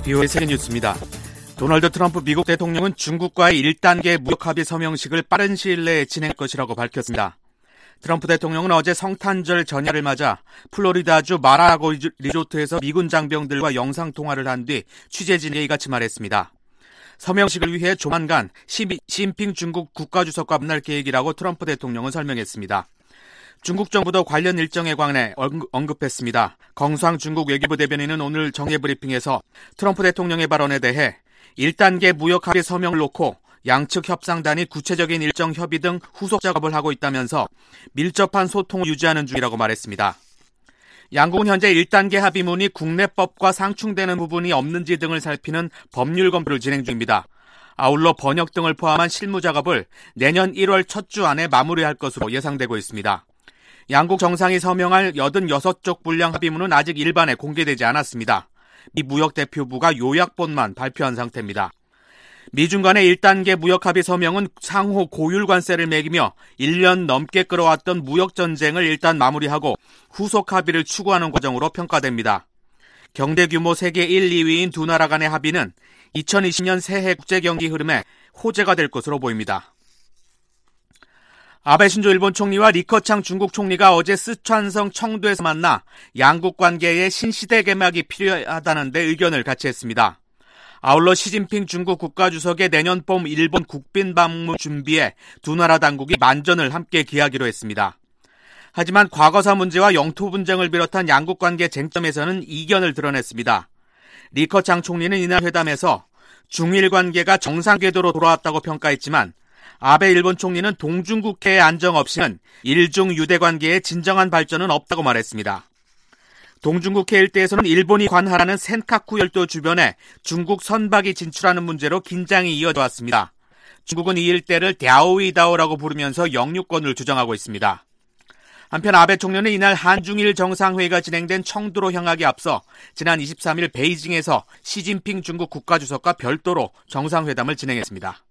BO의 세계뉴스입니다. 도널드 트럼프 미국 대통령은 중국과의 1단계 무역합의 서명식을 빠른 시일 내에 진행할 것이라고 밝혔습니다. 트럼프 대통령은 어제 성탄절 전야를 맞아 플로리다주 마라라고 리조트에서 미군 장병들과 영상통화를 한 뒤 취재진에게 이같이 말했습니다. 서명식을 위해 조만간 시진핑 중국 국가주석과 만날 계획이라고 트럼프 대통령은 설명했습니다. 중국 정부도 관련 일정에 관해 언급했습니다. 경상 중국 외교부 대변인은 오늘 정례 브리핑에서 트럼프 대통령의 발언에 대해 1단계 무역합의 서명을 놓고 양측 협상단이 구체적인 일정 협의 등 후속 작업을 하고 있다면서 밀접한 소통을 유지하는 중이라고 말했습니다. 양국은 현재 1단계 합의문이 국내법과 상충되는 부분이 없는지 등을 살피는 법률 검토를 진행 중입니다. 아울러 번역 등을 포함한 실무 작업을 내년 1월 첫 주 안에 마무리할 것으로 예상되고 있습니다. 양국 정상이 서명할 86쪽 분량 합의문은 아직 일반에 공개되지 않았습니다. 미 무역대표부가 요약본만 발표한 상태입니다. 미중 간의 1단계 무역합의 서명은 상호 고율 관세를 매기며 1년 넘게 끌어왔던 무역전쟁을 일단 마무리하고 후속 합의를 추구하는 과정으로 평가됩니다. 경제 규모 세계 1, 2위인 두 나라 간의 합의는 2020년 새해 국제경기 흐름에 호재가 될 것으로 보입니다. 아베 신조 일본 총리와 리커창 중국 총리가 어제 스촨성 청도에서 만나 양국 관계의 신시대 개막이 필요하다는 데 의견을 같이 했습니다. 아울러 시진핑 중국 국가주석의 내년 봄 일본 국빈 방문 준비에 두 나라 당국이 만전을 함께 기하기로 했습니다. 하지만 과거사 문제와 영토 분쟁을 비롯한 양국 관계 쟁점에서는 이견을 드러냈습니다. 리커창 총리는 이날 회담에서 중일 관계가 정상 궤도로 돌아왔다고 평가했지만 아베 일본 총리는 동중국해의 안정 없이는 일중 유대 관계의 진정한 발전은 없다고 말했습니다. 동중국해 일대에서는 일본이 관할하는 센카쿠 열도 주변에 중국 선박이 진출하는 문제로 긴장이 이어져 왔습니다. 중국은 이 일대를 랴오이다오라고 부르면서 영유권을 주장하고 있습니다. 한편 아베 총리는 이날 한중일 정상회의가 진행된 청두로 향하기 앞서 지난 23일 베이징에서 시진핑 중국 국가주석과 별도로 정상회담을 진행했습니다.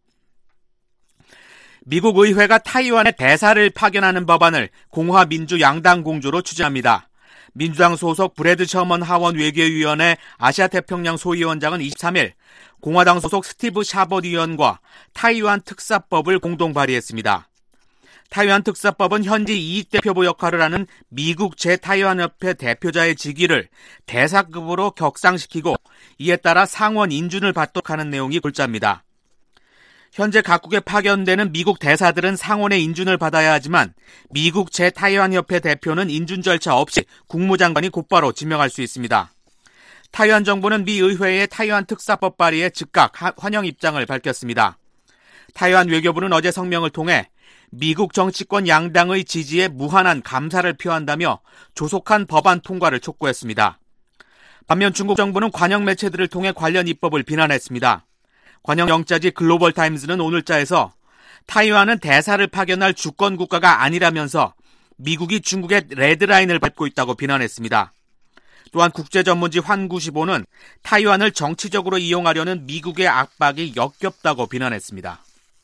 미국 의회가 타이완에 대사를 파견하는 법안을 공화 민주 양당 공조로 추진합니다. 민주당 소속 브래드 셔먼 하원 외교위원회 아시아태평양 소위원장은 23일 공화당 소속 스티브 샤벗 의원과 타이완 특사법을 공동 발의했습니다. 타이완 특사법은 현지 이익대표부 역할을 하는 미국 제-타이완협회 대표자의 직위를 대사급으로 격상시키고 이에 따라 상원 인준을 받도록 하는 내용이 골자입니다. 현재 각국에 파견되는 미국 대사들은 상원의 인준을 받아야 하지만 미국 제-타이완협회 대표는 인준 절차 없이 국무장관이 곧바로 지명할 수 있습니다. 타이완 정부는 미 의회의 타이완 특사법 발의에 즉각 환영 입장을 밝혔습니다. 타이완 외교부는 어제 성명을 통해 미국 정치권 양당의 지지에 무한한 감사를 표한다며 조속한 법안 통과를 촉구했습니다. 반면 중국 정부는 관영 매체들을 통해 관련 입법을 비난했습니다. 관영 영자지 글로벌타임즈는 오늘자에서 타이완은 대사를 파견할 주권 국가가 아니라면서 미국이 중국의 레드라인을 밟고 있다고 비난했습니다. 또한 국제전문지 환구시보는 타이완을 정치적으로 이용하려는 미국의 압박이 역겹다고 비난했습니다.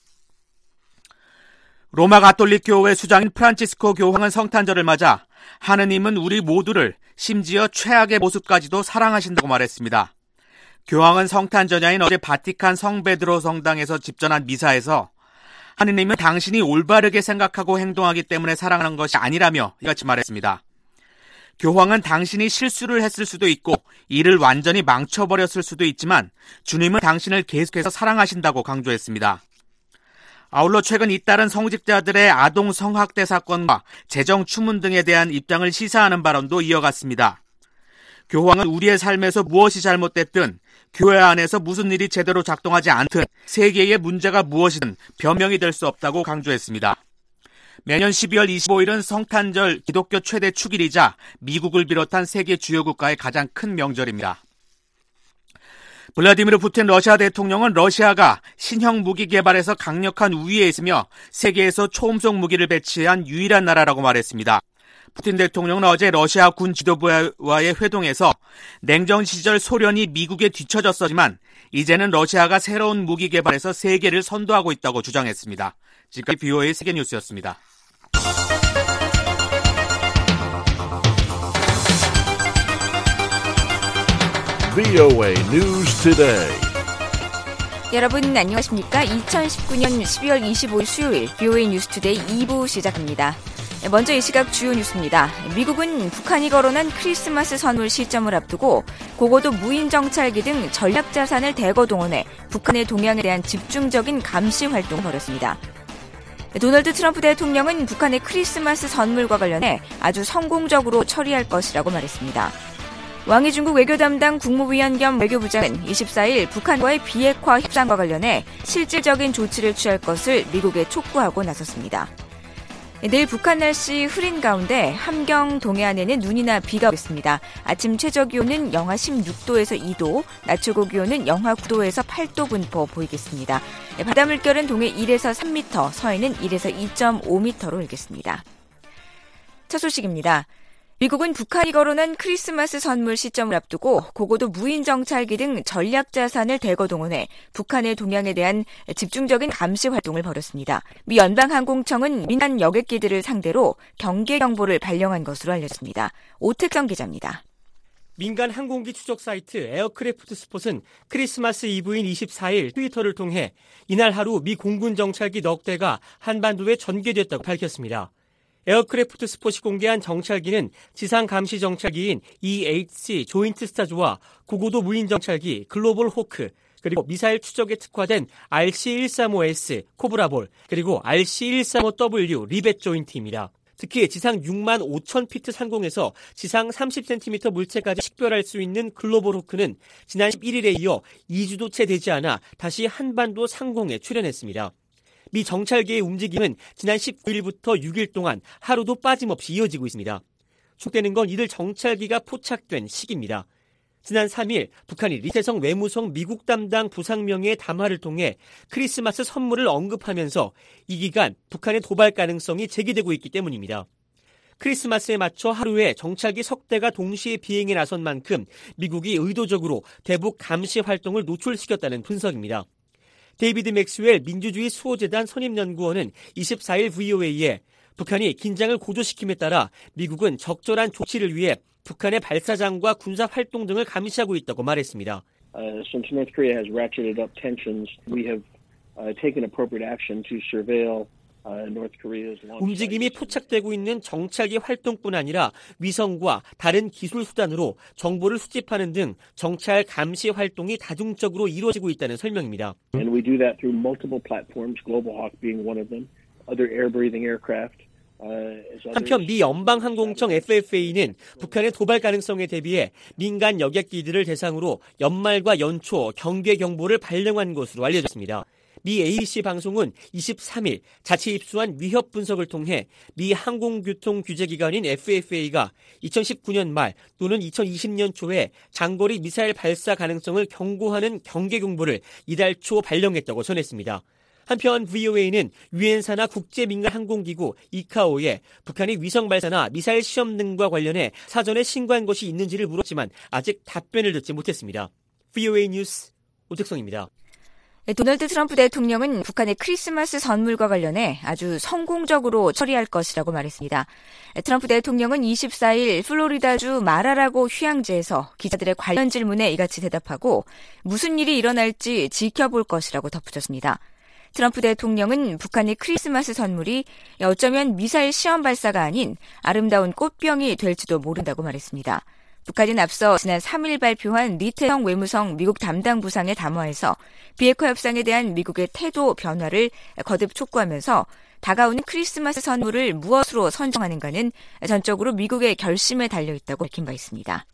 로마 가톨릭 교회 수장인 프란치스코 교황은 성탄절을 맞아 하느님은 우리 모두를 심지어 최악의 모습까지도 사랑하신다고 말했습니다. 교황은 성탄전야인 어제 바티칸 성베드로 성당에서 집전한 미사에서 하느님은 당신이 올바르게 생각하고 행동하기 때문에 사랑하는 것이 아니라며 이같이 말했습니다. 교황은 당신이 실수를 했을 수도 있고 이를 완전히 망쳐버렸을 수도 있지만 주님은 당신을 계속해서 사랑하신다고 강조했습니다. 아울러 최근 잇따른 성직자들의 아동 성학대 사건과 재정 추문 등에 대한 입장을 시사하는 발언도 이어갔습니다. 교황은 우리의 삶에서 무엇이 잘못됐든 교회 안에서 무슨 일이 제대로 작동하지 않든 세계의 문제가 무엇이든 변명이 될 수 없다고 강조했습니다. 매년 12월 25일은 성탄절 기독교 최대 축일이자 미국을 비롯한 세계 주요 국가의 가장 큰 명절입니다. 블라디미르 푸틴 러시아 대통령은 러시아가 신형 무기 개발에서 강력한 우위에 있으며 세계에서 초음속 무기를 배치한 유일한 나라라고 말했습니다. 푸틴 대통령은 어제 러시아 군 지도부와의 회동에서 냉전 시절 소련이 미국에 뒤처졌었지만 이제는 러시아가 새로운 무기 개발에서 세계를 선도하고 있다고 주장했습니다. 지금까지 BO의 세계뉴스였습니다. VOA News Today. 여러분 안녕하십니까? 2019년 12월 25일 수요일 VOA 뉴스 투데이 2부 시작합니다. 먼저 이 시각 주요 뉴스입니다. 미국은 북한이 거론한 크리스마스 선물 시점을 앞두고 고고도 무인 정찰기 등 전략 자산을 대거 동원해 북한의 동향에 대한 집중적인 감시 활동을 벌였습니다. 도널드 트럼프 대통령은 북한의 크리스마스 선물과 관련해 아주 성공적으로 처리할 것이라고 말했습니다. 왕이 중국 외교 담당 국무위원 겸 외교부장은 24일 북한과의 비핵화 협상과 관련해 실질적인 조치를 취할 것을 미국에 촉구하고 나섰습니다. 내일 북한 날씨 흐린 가운데 함경 동해안에는 눈이나 비가 오겠습니다. 아침 최저기온은 영하 16도에서 2도, 낮 최고기온은 영하 9도에서 8도 분포 보이겠습니다. 바다 물결은 동해 1에서 3m, 서해는 1에서 2.5m로 일겠습니다. 첫 소식입니다. 미국은 북한이 거론한 크리스마스 선물 시점을 앞두고 고고도 무인 정찰기 등 전략 자산을 대거 동원해 북한의 동향에 대한 집중적인 감시 활동을 벌였습니다. 미 연방항공청은 민간 여객기들을 상대로 경계 경보를 발령한 것으로 알려졌습니다. 오택성 기자입니다. 민간 항공기 추적 사이트 에어크래프트 스폿은 크리스마스 이브인 24일 트위터를 통해 이날 하루 미 공군 정찰기 넉 대가 한반도에 전개됐다고 밝혔습니다. 에어크래프트 스폿이 공개한 정찰기는 지상 감시 정찰기인 EHC 조인트 스타즈와 고고도 무인 정찰기 글로벌 호크, 그리고 미사일 추적에 특화된 RC-135S 코브라볼, 그리고 RC-135W 리벳 조인트입니다. 특히 지상 6만 5천 피트 상공에서 지상 30cm 물체까지 식별할 수 있는 글로벌 호크는 지난 11일에 이어 2주도 채 되지 않아 다시 한반도 상공에 출현했습니다. 미 정찰기의 움직임은 지난 19일부터 6일 동안 하루도 빠짐없이 이어지고 있습니다. 축되는 건 이들 정찰기가 포착된 시기입니다. 지난 3일 북한이 리태성 외무성 미국 담당 부상명의의 담화를 통해 크리스마스 선물을 언급하면서 이 기간 북한의 도발 가능성이 제기되고 있기 때문입니다. 크리스마스에 맞춰 하루에 정찰기 석 대가 동시에 비행에 나선 만큼 미국이 의도적으로 대북 감시 활동을 노출시켰다는 분석입니다. 데이비드 맥스웰 민주주의 수호재단 선임연구원은 24일 VOA에 북한이 긴장을 고조시킴에 따라 미국은 적절한 조치를 위해 북한의 발사장과 군사활동 등을 감시하고 있다고 말했습니다. Since North Korea has ratcheted up tensions, we have taken appropriate action to surveil 움직임이 포착되고 있는 정찰기 활동뿐 아니라 위성과 다른 기술 수단으로 정보를 수집하는 등 정찰 감시 활동이 다중적으로 이루어지고 있다는 설명입니다. And we do that through multiple platforms, Global Hawk being one of them, other air-breathing aircraft. 한편 미 연방항공청 FFA는 북한의 도발 가능성에 대비해 민간 여객기들을 대상으로 연말과 연초 경계 경보를 발령한 것으로 알려졌습니다. 미 ABC 방송은 23일 자체 입수한 위협 분석을 통해 미 항공교통규제기관인 FFA가 2019년 말 또는 2020년 초에 장거리 미사일 발사 가능성을 경고하는 경계 경보를 이달 초 발령했다고 전했습니다. 한편 VOA는 유엔사나 국제민간항공기구 이카오에 북한이 위성 발사나 미사일 시험 등과 관련해 사전에 신고한 것이 있는지를 물었지만 아직 답변을 듣지 못했습니다. VOA 뉴스 오택성입니다. 도널드 트럼프 대통령은 북한의 크리스마스 선물과 관련해 아주 성공적으로 처리할 것이라고 말했습니다. 트럼프 대통령은 24일 플로리다주 마라라고 휴양지에서 기자들의 관련 질문에 이같이 대답하고 무슨 일이 일어날지 지켜볼 것이라고 덧붙였습니다. 트럼프 대통령은 북한의 크리스마스 선물이 어쩌면 미사일 시험 발사가 아닌 아름다운 꽃병이 될지도 모른다고 말했습니다. 북한은 앞서 지난 3일 발표한 리태성 외무성 미국 담당 부상의 담화에서 비핵화 협상에 대한 미국의 태도 변화를 거듭 촉구하면서 다가오는 크리스마스 선물을 무엇으로 선정하는가는 전적으로 미국의 결심에 달려있다고 밝힌 바 있습니다.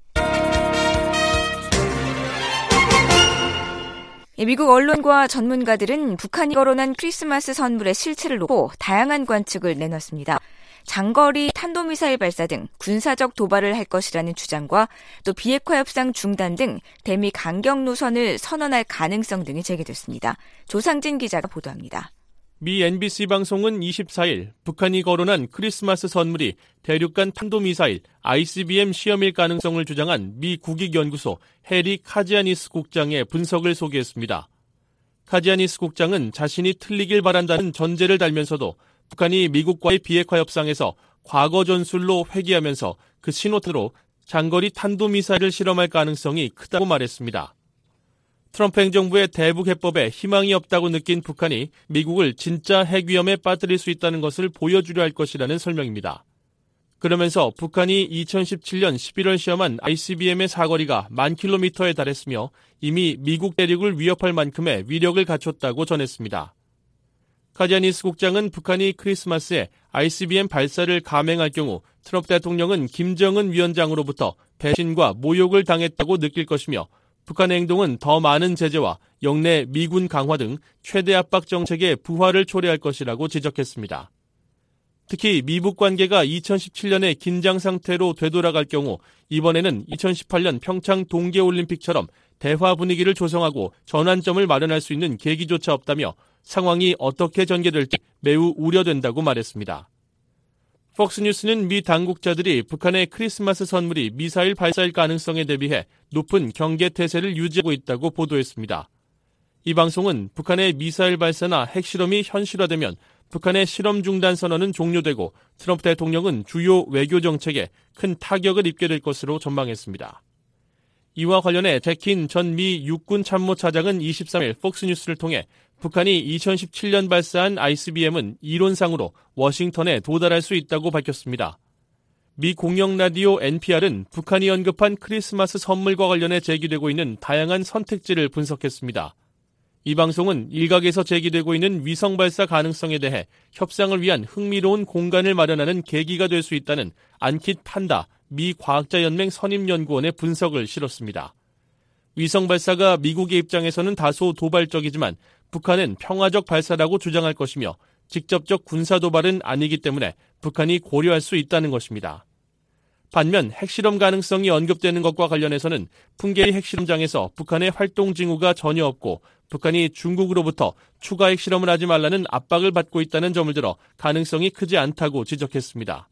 미국 언론과 전문가들은 북한이 거론한 크리스마스 선물의 실체를 놓고 다양한 관측을 내놨습니다. 장거리 탄도미사일 발사 등 군사적 도발을 할 것이라는 주장과 또 비핵화 협상 중단 등 대미 강경 노선을 선언할 가능성 등이 제기됐습니다. 조상진 기자가 보도합니다. 미 NBC 방송은 24일 북한이 거론한 크리스마스 선물이 대륙간 탄도미사일 ICBM 시험일 가능성을 주장한 미 국익연구소 해리 카지아니스 국장의 분석을 소개했습니다. 카지아니스 국장은 자신이 틀리길 바란다는 전제를 달면서도 북한이 미국과의 비핵화 협상에서 과거 전술로 회귀하면서 그 신호탄으로 장거리 탄도미사일을 실험할 가능성이 크다고 말했습니다. 트럼프 행정부의 대북 해법에 희망이 없다고 느낀 북한이 미국을 진짜 핵위험에 빠뜨릴 수 있다는 것을 보여주려 할 것이라는 설명입니다. 그러면서 북한이 2017년 11월 시험한 ICBM의 사거리가 10,000km에 달했으며 이미 미국 대륙을 위협할 만큼의 위력을 갖췄다고 전했습니다. 카지아니스 국장은 북한이 크리스마스에 ICBM 발사를 감행할 경우 트럼프 대통령은 김정은 위원장으로부터 배신과 모욕을 당했다고 느낄 것이며 북한의 행동은 더 많은 제재와 영내 미군 강화 등 최대 압박 정책의 부활을 초래할 것이라고 지적했습니다. 특히 미북 관계가 2017년의 긴장 상태로 되돌아갈 경우 이번에는 2018년 평창 동계올림픽처럼 대화 분위기를 조성하고 전환점을 마련할 수 있는 계기조차 없다며 상황이 어떻게 전개될지 매우 우려된다고 말했습니다. 폭스뉴스는 미 당국자들이 북한의 크리스마스 선물이 미사일 발사일 가능성에 대비해 높은 경계태세를 유지하고 있다고 보도했습니다. 이 방송은 북한의 미사일 발사나 핵실험이 현실화되면 북한의 실험 중단 선언은 종료되고 트럼프 대통령은 주요 외교 정책에 큰 타격을 입게 될 것으로 전망했습니다. 이와 관련해 제킨 전 미 육군 참모차장은 23일 폭스뉴스를 통해 북한이 2017년 발사한 ICBM은 이론상으로 워싱턴에 도달할 수 있다고 밝혔습니다. 미 공영 라디오 NPR은 북한이 언급한 크리스마스 선물과 관련해 제기되고 있는 다양한 선택지를 분석했습니다. 이 방송은 일각에서 제기되고 있는 위성 발사 가능성에 대해 협상을 위한 흥미로운 공간을 마련하는 계기가 될 수 있다는 안킷 판다 미 과학자연맹 선임연구원의 분석을 실었습니다. 위성 발사가 미국의 입장에서는 다소 도발적이지만 북한은 평화적 발사라고 주장할 것이며 직접적 군사 도발은 아니기 때문에 북한이 고려할 수 있다는 것입니다. 반면 핵실험 가능성이 언급되는 것과 관련해서는 풍계리 핵실험장에서 북한의 활동 징후가 전혀 없고 북한이 중국으로부터 추가 핵실험을 하지 말라는 압박을 받고 있다는 점을 들어 가능성이 크지 않다고 지적했습니다.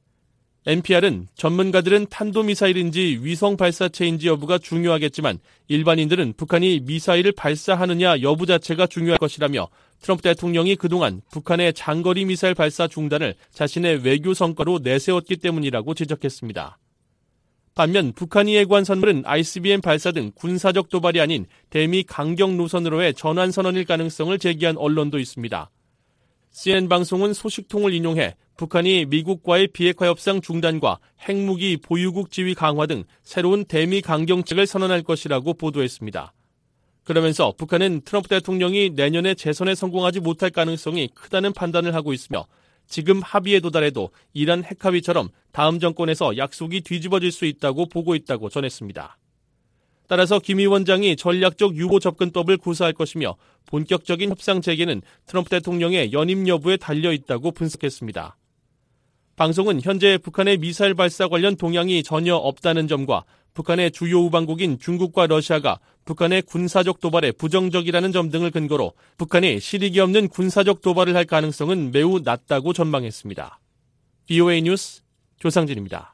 NPR은 전문가들은 탄도미사일인지 위성 발사체인지 여부가 중요하겠지만 일반인들은 북한이 미사일을 발사하느냐 여부 자체가 중요할 것이라며 트럼프 대통령이 그동안 북한의 장거리 미사일 발사 중단을 자신의 외교 성과로 내세웠기 때문이라고 지적했습니다. 반면 북한이 예고한 선물은 ICBM 발사 등 군사적 도발이 아닌 대미 강경 노선으로의 전환 선언일 가능성을 제기한 언론도 있습니다. CNN 방송은 소식통을 인용해 북한이 미국과의 비핵화 협상 중단과 핵무기 보유국 지위 강화 등 새로운 대미 강경책을 선언할 것이라고 보도했습니다. 그러면서 북한은 트럼프 대통령이 내년에 재선에 성공하지 못할 가능성이 크다는 판단을 하고 있으며 지금 합의에 도달해도 이란 핵합의처럼 다음 정권에서 약속이 뒤집어질 수 있다고 보고 있다고 전했습니다. 따라서 김 위원장이 전략적 유보 접근법을 구사할 것이며 본격적인 협상 재개는 트럼프 대통령의 연임 여부에 달려 있다고 분석했습니다. 방송은 현재 북한의 미사일 발사 관련 동향이 전혀 없다는 점과 북한의 주요 우방국인 중국과 러시아가 북한의 군사적 도발에 부정적이라는 점 등을 근거로 북한이 실익이 없는 군사적 도발을 할 가능성은 매우 낮다고 전망했습니다. VOA 뉴스 조상진입니다.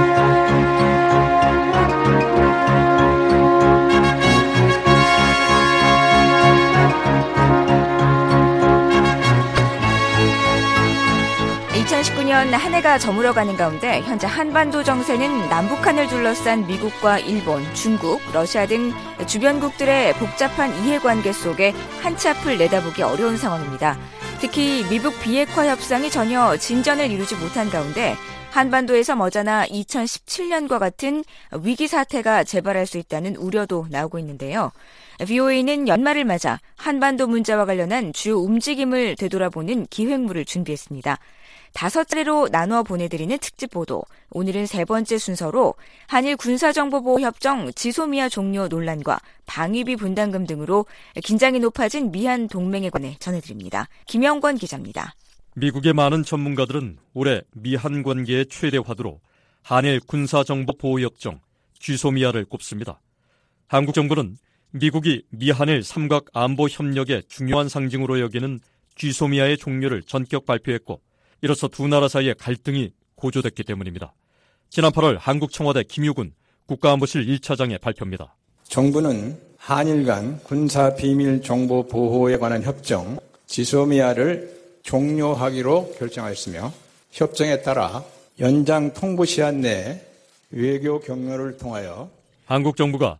2019년 한 해가 저물어가는 가운데 현재 한반도 정세는 남북한을 둘러싼 미국과 일본, 중국, 러시아 등 주변국들의 복잡한 이해관계 속에 한치 앞을 내다보기 어려운 상황입니다. 특히 미북 비핵화 협상이 전혀 진전을 이루지 못한 가운데 한반도에서 머지않아 2017년과 같은 위기 사태가 재발할 수 있다는 우려도 나오고 있는데요. VOA는 연말을 맞아 한반도 문제와 관련한 주요 움직임을 되돌아보는 기획물을 준비했습니다. 5차례로 나누어 보내드리는 특집 보도. 오늘은 3번째 순서로 한일 군사정보보호협정 지소미아 종료 논란과 방위비 분담금 등으로 긴장이 높아진 미한 동맹에 관해 전해드립니다. 김영권 기자입니다. 미국의 많은 전문가들은 올해 미한 관계의 최대 화두로 한일 군사정보보호협정 지소미아를 꼽습니다. 한국 정부는 미국이 미한일 삼각 안보 협력의 중요한 상징으로 여기는 지소미아의 종료를 전격 발표했고 이로써 두 나라 사이의 갈등이 고조됐기 때문입니다. 지난 8월 한국 청와대 김유군 국가안보실 1차장의 발표입니다. 정부는 한일 간 군사비밀정보보호에 관한 협정 지소미아를 종료하기로 결정하였으며 협정에 따라 연장 통보시한 내에 외교 경로를 통하여 한국 정부가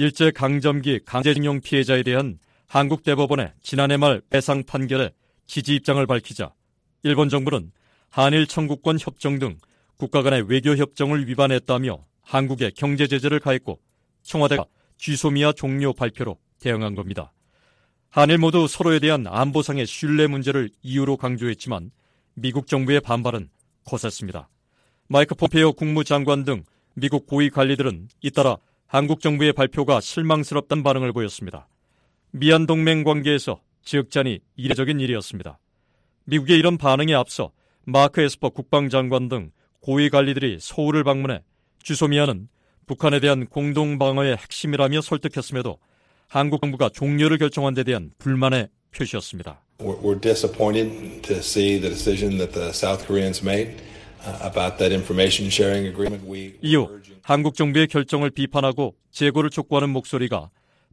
일제강점기 강제징용 피해자에 대한 한국 대법원의 지난해 말 배상 판결에 지지 입장을 밝히자 일본 정부는 한일 청구권 협정 등 국가 간의 외교 협정을 위반했다며 한국에 경제 제재를 가했고 청와대가 쥐소미아 종료 발표로 대응한 겁니다. 한일 모두 서로에 대한 안보상의 신뢰 문제를 이유로 강조했지만 미국 정부의 반발은 거셌습니다. 마이크 폼페이오 국무장관 등 미국 고위 관리들은 잇따라 한국 정부의 발표가 실망스럽다는 반응을 보였습니다. 미한 동맹 관계에서 지극잖이 이례적인 일이었습니다. 미국의 이런 반응에 앞서 마크 에스퍼 국방장관 등 고위 관리들이 서울을 방문해 쥐소미아는 북한에 대한 공동방어의 핵심이라며 설득했음에도 한국 정부가 종료를 결정한 데 대한 불만의 표시였습니다. We're disappointed to see the decision that the South Koreans made about that information sharing agreement. 이후 한국 정부의 결정을 비판하고 재고를 촉구하는 목소리가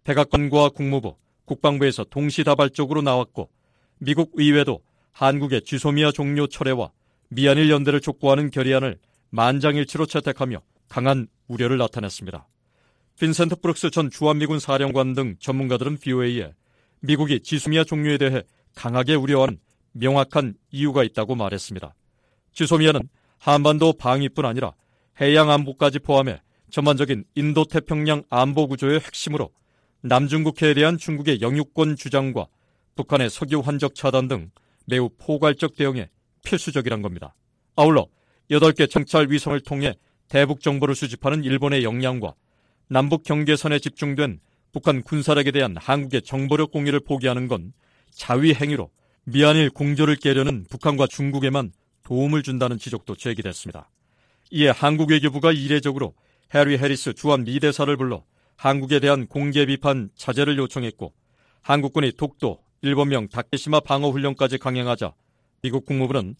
백악관과 국무부, 국방부에서 동시다발적으로 나왔고 미국 의회도 한국의 쥐소미아 종료 철회와 미한일 연대를 촉구하는 결의안을 만장일치로 채택하며 강한 우려를 나타냈습니다. 빈센트 브룩스 전 주한미군 사령관 등 전문가들은 BOA에 미국이 쥐소미아 종료에 대해 강하게 우려하는 명확한 이유가 있다고 말했습니다. 쥐소미아는 한반도 방위뿐 아니라 해양 안보까지 포함해 전반적인 인도태평양 안보 구조의 핵심으로 남중국해에 대한 중국의 영유권 주장과 북한의 석유 환적 차단 등 매우 포괄적 대응에 필수적이란 겁니다. 아울러 8개 정찰 위성을 통해 대북 정보를 수집하는 일본의 역량과 남북 경계선에 집중된 북한 군사력에 대한 한국의 정보력 공유를 포기하는 건 자위 행위로 미한일 공조를 깨려는 북한과 중국에만 도움을 준다는 지적도 제기됐습니다. 이에 한국 외교부가 이례적으로 해리 해리스 주한 미 대사를 불러 한국에 대한 공개 비판 자제를 요청했고 한국군이 독도, 일본명 다케시마 방어훈련까지 강행하자 미국 국무부는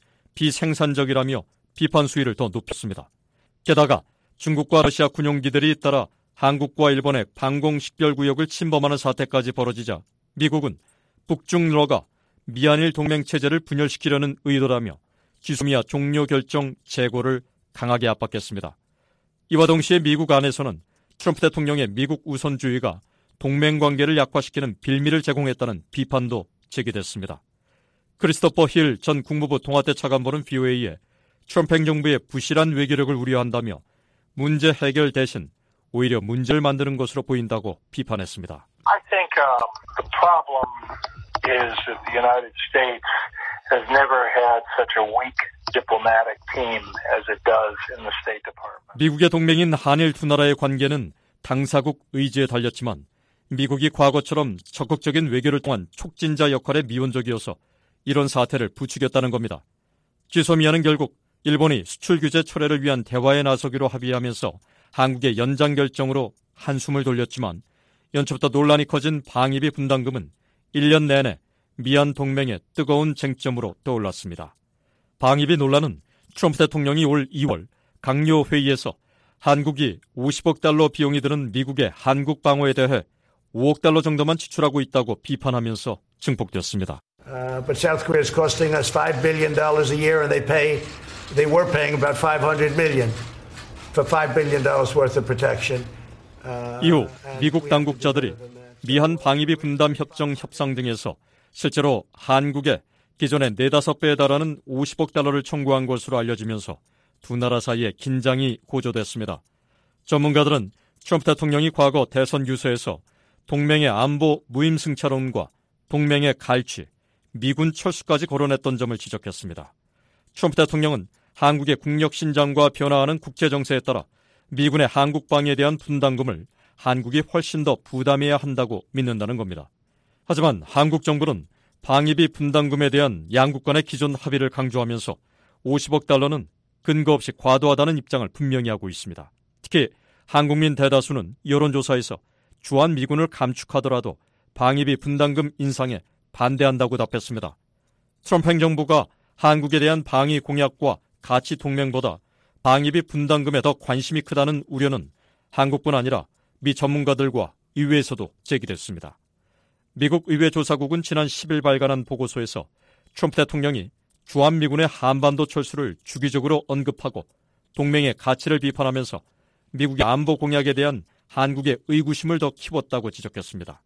비생산적이라며 비판 수위를 더 높였습니다. 게다가 중국과 러시아 군용기들이 잇따라 한국과 일본의 방공식별구역을 침범하는 사태까지 벌어지자 미국은 북중러가 미한일 동맹체제를 분열시키려는 의도라며 쥐소미아 종료 결정 재고를 강하게 압박했습니다. 이와 동시에 미국 안에서는 트럼프 대통령의 미국 우선주의가 동맹관계를 약화시키는 빌미를 제공했다는 비판도 제기됐습니다. 크리스토퍼 힐 전 국무부 통화대 차관보는 BOA에 트럼프 행정부의 부실한 외교력을 우려한다며 문제 해결 대신 오히려 문제를 만드는 것으로 보인다고 비판했습니다. I think the problem is that the United States has never had such a weak diplomatic team as it does in the State Department. 미국의 동맹인 한일 두 나라의 관계는 당사국 의지에 달렸지만 미국이 과거처럼 적극적인 외교를 통한 촉진자 역할에 미온적이어서 이런 사태를 부추겼다는 겁니다. 쥐소미아는 결국 일본이 수출 규제 철회를 위한 대화에 나서기로 합의하면서 한국의 연장 결정으로 한숨을 돌렸지만 연초부터 논란이 커진 방위비 분담금은 1년 내내 미한 동맹의 뜨거운 쟁점으로 떠올랐습니다. 방위비 논란은 트럼프 대통령이 올 2월 강요 회의에서 한국이 50억 달러 비용이 드는 미국의 한국 방어에 대해 5억 달러 정도만 지출하고 있다고 비판하면서 증폭됐습니다. But South Korea is costing us $5 billion a year, and they were paying about $500 million for $5 billion worth of protection. 이후 미국 당국자들이 미한 방위비 분담 협정 협상 등에서 실제로 한국에 기존의 4-5배에 달하는 50억 달러를 청구한 것으로 알려지면서 두 나라 사이에 긴장이 고조됐습니다. 전문가들은 트럼프 대통령이 과거 대선 유세에서 동맹의 안보 무임승차론과 동맹의 갈취, 미군 철수까지 거론했던 점을 지적했습니다. 트럼프 대통령은 한국의 국력 신장과 변화하는 국제정세에 따라 미군의 한국 방위에 대한 분담금을 한국이 훨씬 더 부담해야 한다고 믿는다는 겁니다. 하지만 한국 정부는 방위비 분담금에 대한 양국 간의 기존 합의를 강조하면서 50억 달러는 근거 없이 과도하다는 입장을 분명히 하고 있습니다. 특히 한국민 대다수는 여론조사에서 주한미군을 감축하더라도 방위비 분담금 인상에 반대한다고 답했습니다. 트럼프 행정부가 한국에 대한 방위 공약과 가치 동맹보다 방위비 분담금에 더 관심이 크다는 우려는 한국뿐 아니라 미 전문가들과 의회에서도 제기됐습니다. 미국 의회 조사국은 지난 10일 발간한 보고서에서 트럼프 대통령이 주한미군의 한반도 철수를 주기적으로 언급하고 동맹의 가치를 비판하면서 미국의 안보 공약에 대한 한국의 의구심을 더 키웠다고 지적했습니다.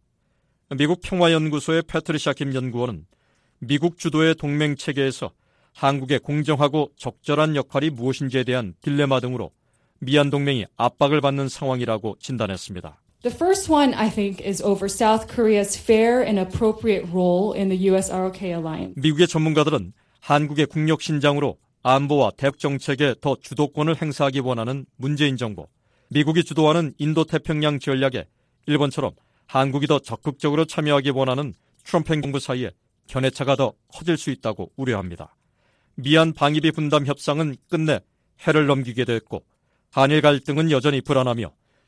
미국 평화연구소의 패트리샤 김 연구원은 미국 주도의 동맹체계에서 한국의 공정하고 적절한 역할이 무엇인지에 대한 딜레마 등으로 미한 동맹이 압박을 받는 상황이라고 진단했습니다. The first one, I think, is over South Korea's fair and appropriate role in the US-ROK alliance. 미국의 전문가들은 한국의 국력 신장으로 안보와 대북 정책에 더 주도권을 행사하기 원하는 문재인 정부, 미국이 주도하는 인도태평양 전략에 일본처럼 한국이 더 적극적으로 참여하기 원하는 트럼프 행정부 사이에 견해차가 더 커질 수 있다고 우려합니다. 미한 방위비 분담 협상은 끝내 해를 넘기게 됐고 한일 갈등은 여전히 불안하며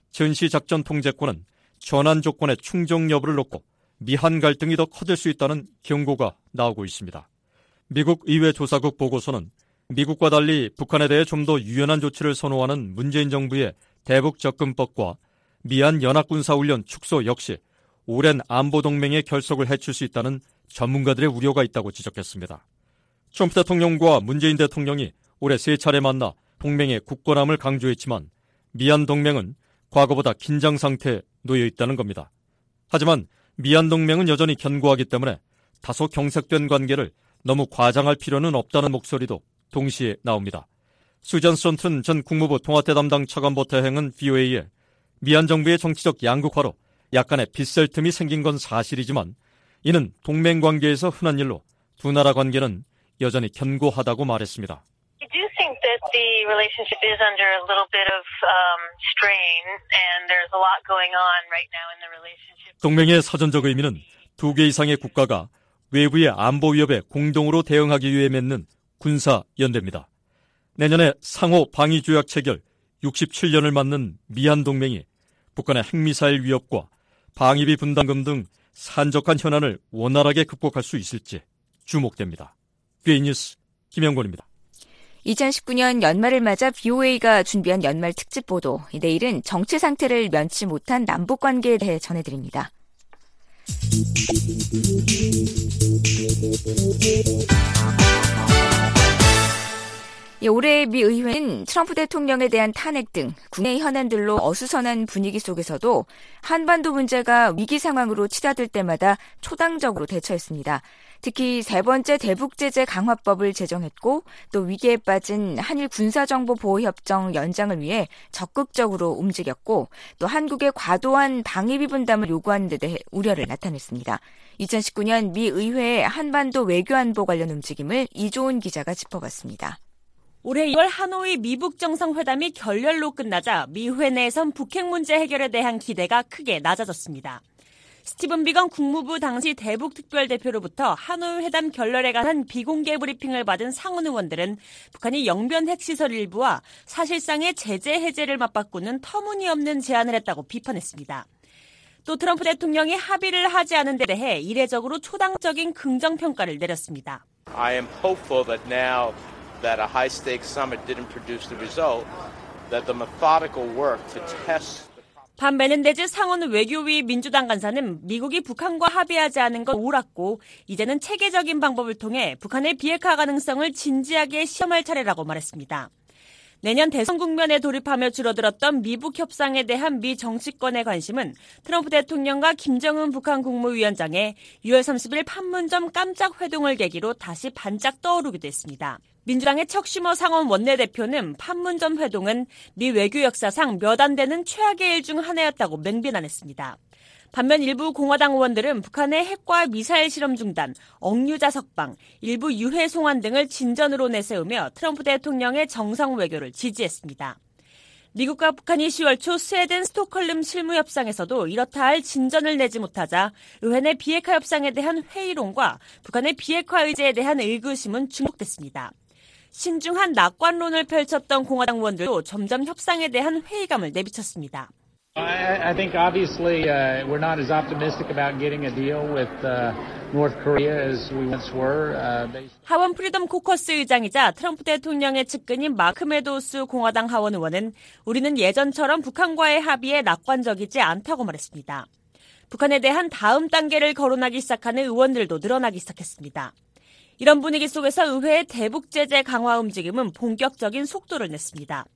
전시작전 통제권은 전환 조건의 충족 여부를 놓고 미한 갈등이 더 커질 수 있다는 경고가 나오고 있습니다. 미국 의회 조사국 보고서는 미국과 달리 북한에 대해 좀 더 유연한 조치를 선호하는 문재인 정부의 대북 접근법과 미한 연합군사훈련 축소 역시 오랜 안보동맹의 결속을 해칠 수 있다는 전문가들의 우려가 있다고 지적했습니다. 트럼프 대통령과 문재인 대통령이 올해 3차례 만나 동맹의 굳건함을 강조했지만 미한 동맹은 과거보다 긴장 상태에 놓여 있다는 겁니다. 하지만 미한 동맹은 여전히 견고하기 때문에 다소 경색된 관계를 너무 과장할 필요는 없다는 목소리도 동시에 나옵니다. 수잔 손튼 전 국무부 통화태 담당 차관보태행은 VOA에 미한 정부의 정치적 양극화로 약간의 빗셀 틈이 생긴 건 사실이지만 이는 동맹 관계에서 흔한 일로 두 나라 관계는 여전히 견고하다고 말했습니다. I do think that the relationship is under a little bit of strain, and there's a lot going on right now in the relationship. 동맹의 사전적 의미는 두 개 이상의 국가가 외부의 안보 위협에 공동으로 대응하기 위해 맺는 군사 연대입니다. 내년에 상호 방위 조약 체결 67년을 맞는 미한 동맹이 북한의 핵미사일 위협과 방위비 분담금 등 산적한 현안을 원활하게 극복할 수 있을지 주목됩니다. VOA 뉴스 김영곤입니다. 2019년 연말을 맞아 VOA가 준비한 연말 특집 보도. 내일은 정치 상태를 면치 못한 남북 관계에 대해 전해드립니다. 올해 미 의회는 트럼프 대통령에 대한 탄핵 등 국내 현안들로 어수선한 분위기 속에서도 한반도 문제가 위기 상황으로 치닫을 때마다 초당적으로 대처했습니다. 특히 세 번째 대북제재 강화법을 제정했고 또 위기에 빠진 한일 군사정보보호협정 연장을 위해 적극적으로 움직였고 또 한국의 과도한 방위비 분담을 요구하는 데 대해 우려를 나타냈습니다. 2019년 미 의회의 한반도 외교안보 관련 움직임을 이조은 기자가 짚어봤습니다. 올해 2월 하노이 미북 정상회담이 결렬로 끝나자 미 의회 내에선 북핵 문제 해결에 대한 기대가 크게 낮아졌습니다. 스티븐 비건 국무부 당시 대북특별대표로부터 하노이 회담 결렬에 관한 비공개 브리핑을 받은 상원 의원들은 북한이 영변 핵시설 일부와 사실상의 제재 해제를 맞바꾸는 터무니없는 제안을 했다고 비판했습니다. 또 트럼프 대통령이 합의를 하지 않은 데 대해 이례적으로 초당적인 긍정평가를 내렸습니다. I am hopeful that now that a high-stakes summit didn't produce the result, that the methodical work to test 반 메넨데즈 상원 외교위 민주당 간사는 미국이 북한과 합의하지 않은 건 옳았고 이제는 체계적인 방법을 통해 북한의 비핵화 가능성을 진지하게 시험할 차례라고 말했습니다. 내년 대선 국면에 돌입하며 줄어들었던 미북 협상에 대한 미 정치권의 관심은 트럼프 대통령과 김정은 북한 국무위원장의 6월 30일 판문점 깜짝 회동을 계기로 다시 반짝 떠오르기도 했습니다. 민주당의 척 슈머 상원 원내대표는 판문점 회동은 미 외교 역사상 몇 안 되는 최악의 일 중 하나였다고 맹비난했습니다. 반면 일부 공화당 의원들은 북한의 핵과 미사일 실험 중단, 억류자 석방, 일부 유해 송환 등을 진전으로 내세우며 트럼프 대통령의 정상 외교를 지지했습니다. 미국과 북한이 10월 초 스웨덴 스톡홀름 실무협상에서도 이렇다 할 진전을 내지 못하자 의회 내 비핵화 협상에 대한 회의론과 북한의 비핵화 의제에 대한 의구심은 중복됐습니다. 신중한 낙관론을 펼쳤던 공화당 의원들도 점점 협상에 대한 회의감을 내비쳤습니다. I think obviously we're not as optimistic about getting a deal with North Korea as we once were. 하원 프리덤 코커스 의장이자 트럼프 대통령의 측근인 마크 메도우스 공화당 하원 의원은 우리는 예전처럼 북한과의 합의에 낙관적이지 않다고 말했습니다. 북한에 대한 다음 단계를 거론하기 시작하는 의원들도 늘어나기 시작했습니다. 이런 분위기 속에서 의회의 대북 제재 강화 움직임은 본격적인 속도를 냈습니다.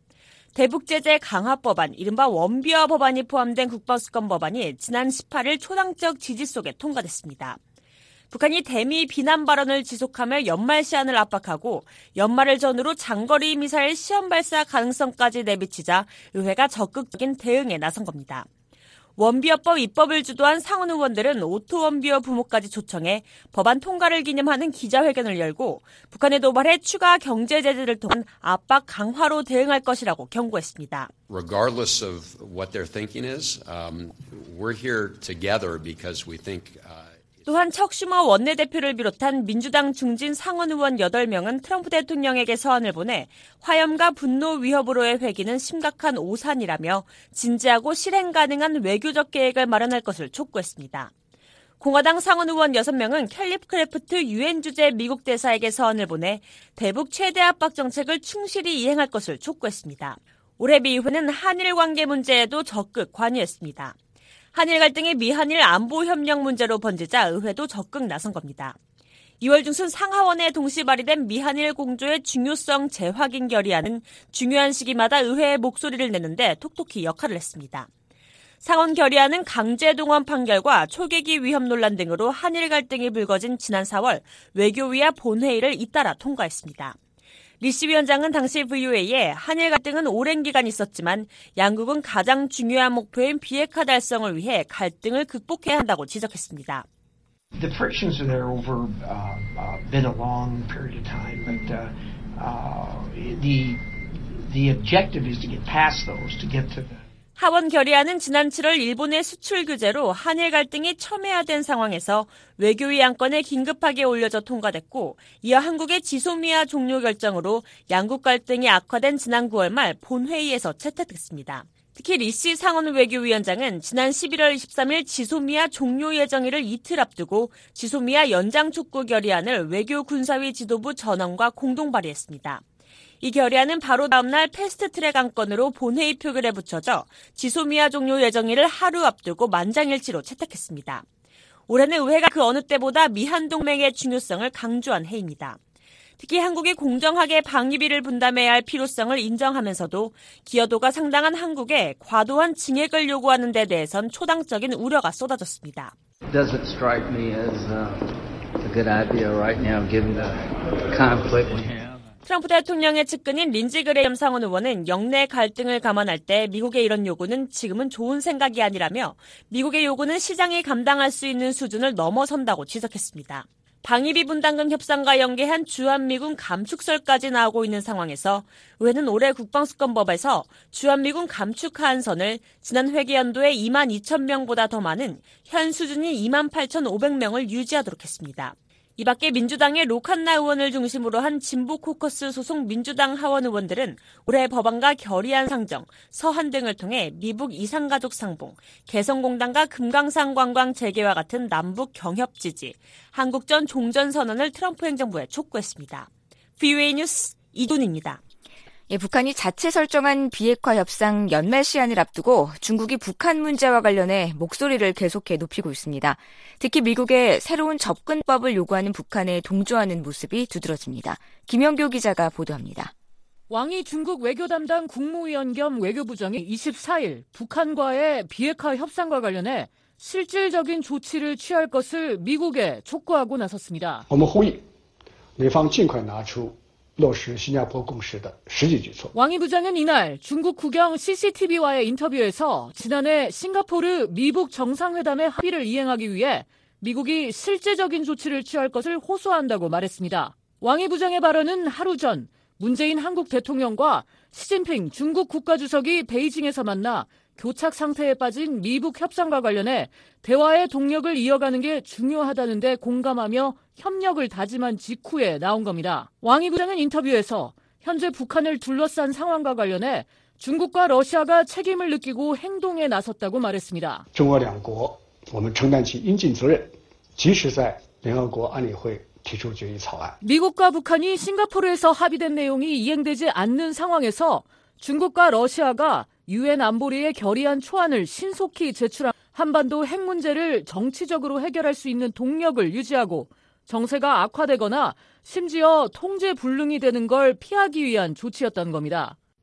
대북제재 강화 법안, 이른바 원비어 법안이 포함된 국방수권 법안이 지난 18일 초당적 지지 속에 통과됐습니다. 북한이 대미 비난 발언을 지속하며 연말 시한을 압박하고 연말을 전후로 장거리 미사일 시험 발사 가능성까지 내비치자 의회가 적극적인 대응에 나선 겁니다. 원비어법 입법을 주도한 상원 의원들은 오토 원비어 부모까지 초청해 법안 통과를 기념하는 기자회견을 열고 북한에 도발해 추가 경제 제재를 통한 압박 강화로 대응할 것이라고 경고했습니다. Regardless of what their thinking is, we're here together because we think 또한 척 슈머 원내대표를 비롯한 민주당 중진 상원 의원 8명은 트럼프 대통령에게 서한을 보내 화염과 분노 위협으로의 회기는 심각한 오산이라며 진지하고 실행 가능한 외교적 계획을 마련할 것을 촉구했습니다. 공화당 상원 의원 6명은 캘립 크래프트 유엔 주재 미국 대사에게 서한을 보내 대북 최대 압박 정책을 충실히 이행할 것을 촉구했습니다. 올해 미의회는 한일 관계 문제에도 적극 관여했습니다. 한일 갈등이 미한일 안보협력 문제로 번지자 의회도 적극 나선 겁니다. 2월 중순 상하원에 동시 발의된 미한일 공조의 중요성 재확인 결의안은 중요한 시기마다 의회의 목소리를 내는데 톡톡히 역할을 했습니다. 상원 결의안은 강제동원 판결과 초계기 위협 논란 등으로 한일 갈등이 불거진 지난 4월 외교위와 본회의를 잇따라 통과했습니다. 리시 위원장은 당시 VOA에 한일 갈등은 오랜 기간 있었지만 양국은 가장 중요한 목표인 비핵화 달성을 위해 갈등을 극복해야 한다고 지적했습니다. The frictions are there over been a long period of time, but the objective is to get past those, to get to the 하원 결의안은 지난 7월 일본의 수출 규제로 한일 갈등이 첨예화된 상황에서 외교위 안건에 긴급하게 올려져 통과됐고 이어 한국의 지소미아 종료 결정으로 양국 갈등이 악화된 지난 9월 말 본회의에서 채택됐습니다. 특히 리시 상원 외교위원장은 지난 11월 23일 지소미아 종료 예정일을 이틀 앞두고 지소미아 연장 촉구 결의안을 외교군사위 지도부 전원과 공동 발의했습니다. 이 결의안은 바로 다음날 패스트트랙 안건으로 본회의 표결에 붙여져 지소미아 종료 예정일을 하루 앞두고 만장일치로 채택했습니다. 올해는 의회가 그 어느 때보다 미한 동맹의 중요성을 강조한 해입니다. 특히 한국이 공정하게 방위비를 분담해야 할 필요성을 인정하면서도 기여도가 상당한 한국에 과도한 증액을 요구하는 데 대해선 초당적인 우려가 쏟아졌습니다. Doesn't strike me as a good idea right now given the conflict we have. 트럼프 대통령의 측근인 린지 그레이엄 상원 의원은 영내 갈등을 감안할 때 미국의 이런 요구는 지금은 좋은 생각이 아니라며 미국의 요구는 시장이 감당할 수 있는 수준을 넘어선다고 지적했습니다. 방위비 분담금 협상과 연계한 주한미군 감축설까지 나오고 있는 상황에서 의회는 올해 국방수권법에서 주한미군 감축 하한선을 지난 회계연도에 2만 2천 명보다 더 많은 현 수준인 2만 8,500명을 유지하도록 했습니다. 이 밖에 민주당의 로칸나 의원을 중심으로 한 진보 코커스 소속 민주당 하원 의원들은 올해 법안과 결의안 상정, 서한 등을 통해 미북 이산가족 상봉, 개성공단과 금강산 관광 재개와 같은 남북 경협 지지, 한국전 종전선언을 트럼프 행정부에 촉구했습니다. VOA 뉴스 이돈입니다. 북한이 자체 설정한 비핵화 협상 연말 시한을 앞두고 중국이 북한 문제와 관련해 목소리를 계속해 높이고 있습니다. 특히 미국의 새로운 접근법을 요구하는 북한에 동조하는 모습이 두드러집니다. 김영교 기자가 보도합니다. 왕이 중국 외교 담당 국무위원 겸 외교부장이 24일 북한과의 비핵화 협상과 관련해 실질적인 조치를 취할 것을 미국에 촉구하고 나섰습니다. 我们呼吁美方尽快拿出 왕이 부장은 이날 중국 국영 CCTV와의 인터뷰에서 지난해 싱가포르 미북 정상회담의 합의를 이행하기 위해 미국이 실제적인 조치를 취할 것을 호소한다고 말했습니다. 왕이 부장의 발언은 하루 전 문재인 한국 대통령과 시진핑 중국 국가주석이 베이징에서 만나 교착 상태에 빠진 미북 협상과 관련해 대화의 동력을 이어가는 게 중요하다는 데 공감하며 협력을 다짐한 직후에 나온 겁니다. 왕이 부장은 인터뷰에서 현재 북한을 둘러싼 상황과 관련해 중국과 러시아가 책임을 느끼고 행동에 나섰다고 말했습니다. 中俄两国我们承担起应尽责任及时在联合国安理会 미국과 북한이 싱가포르에서 합의된 내용이 이행되지 않는 상황에서 중국과 러시아가 유엔 안보리의 결의안 초안을 신속히 제출한 한반도 핵 문제를 정치적으로 해결할 수 있는 동력을 유지하고 정세가 악화되거나 심지어 통제 불능이 되는 걸 피하기 위한 조치였던 겁니다.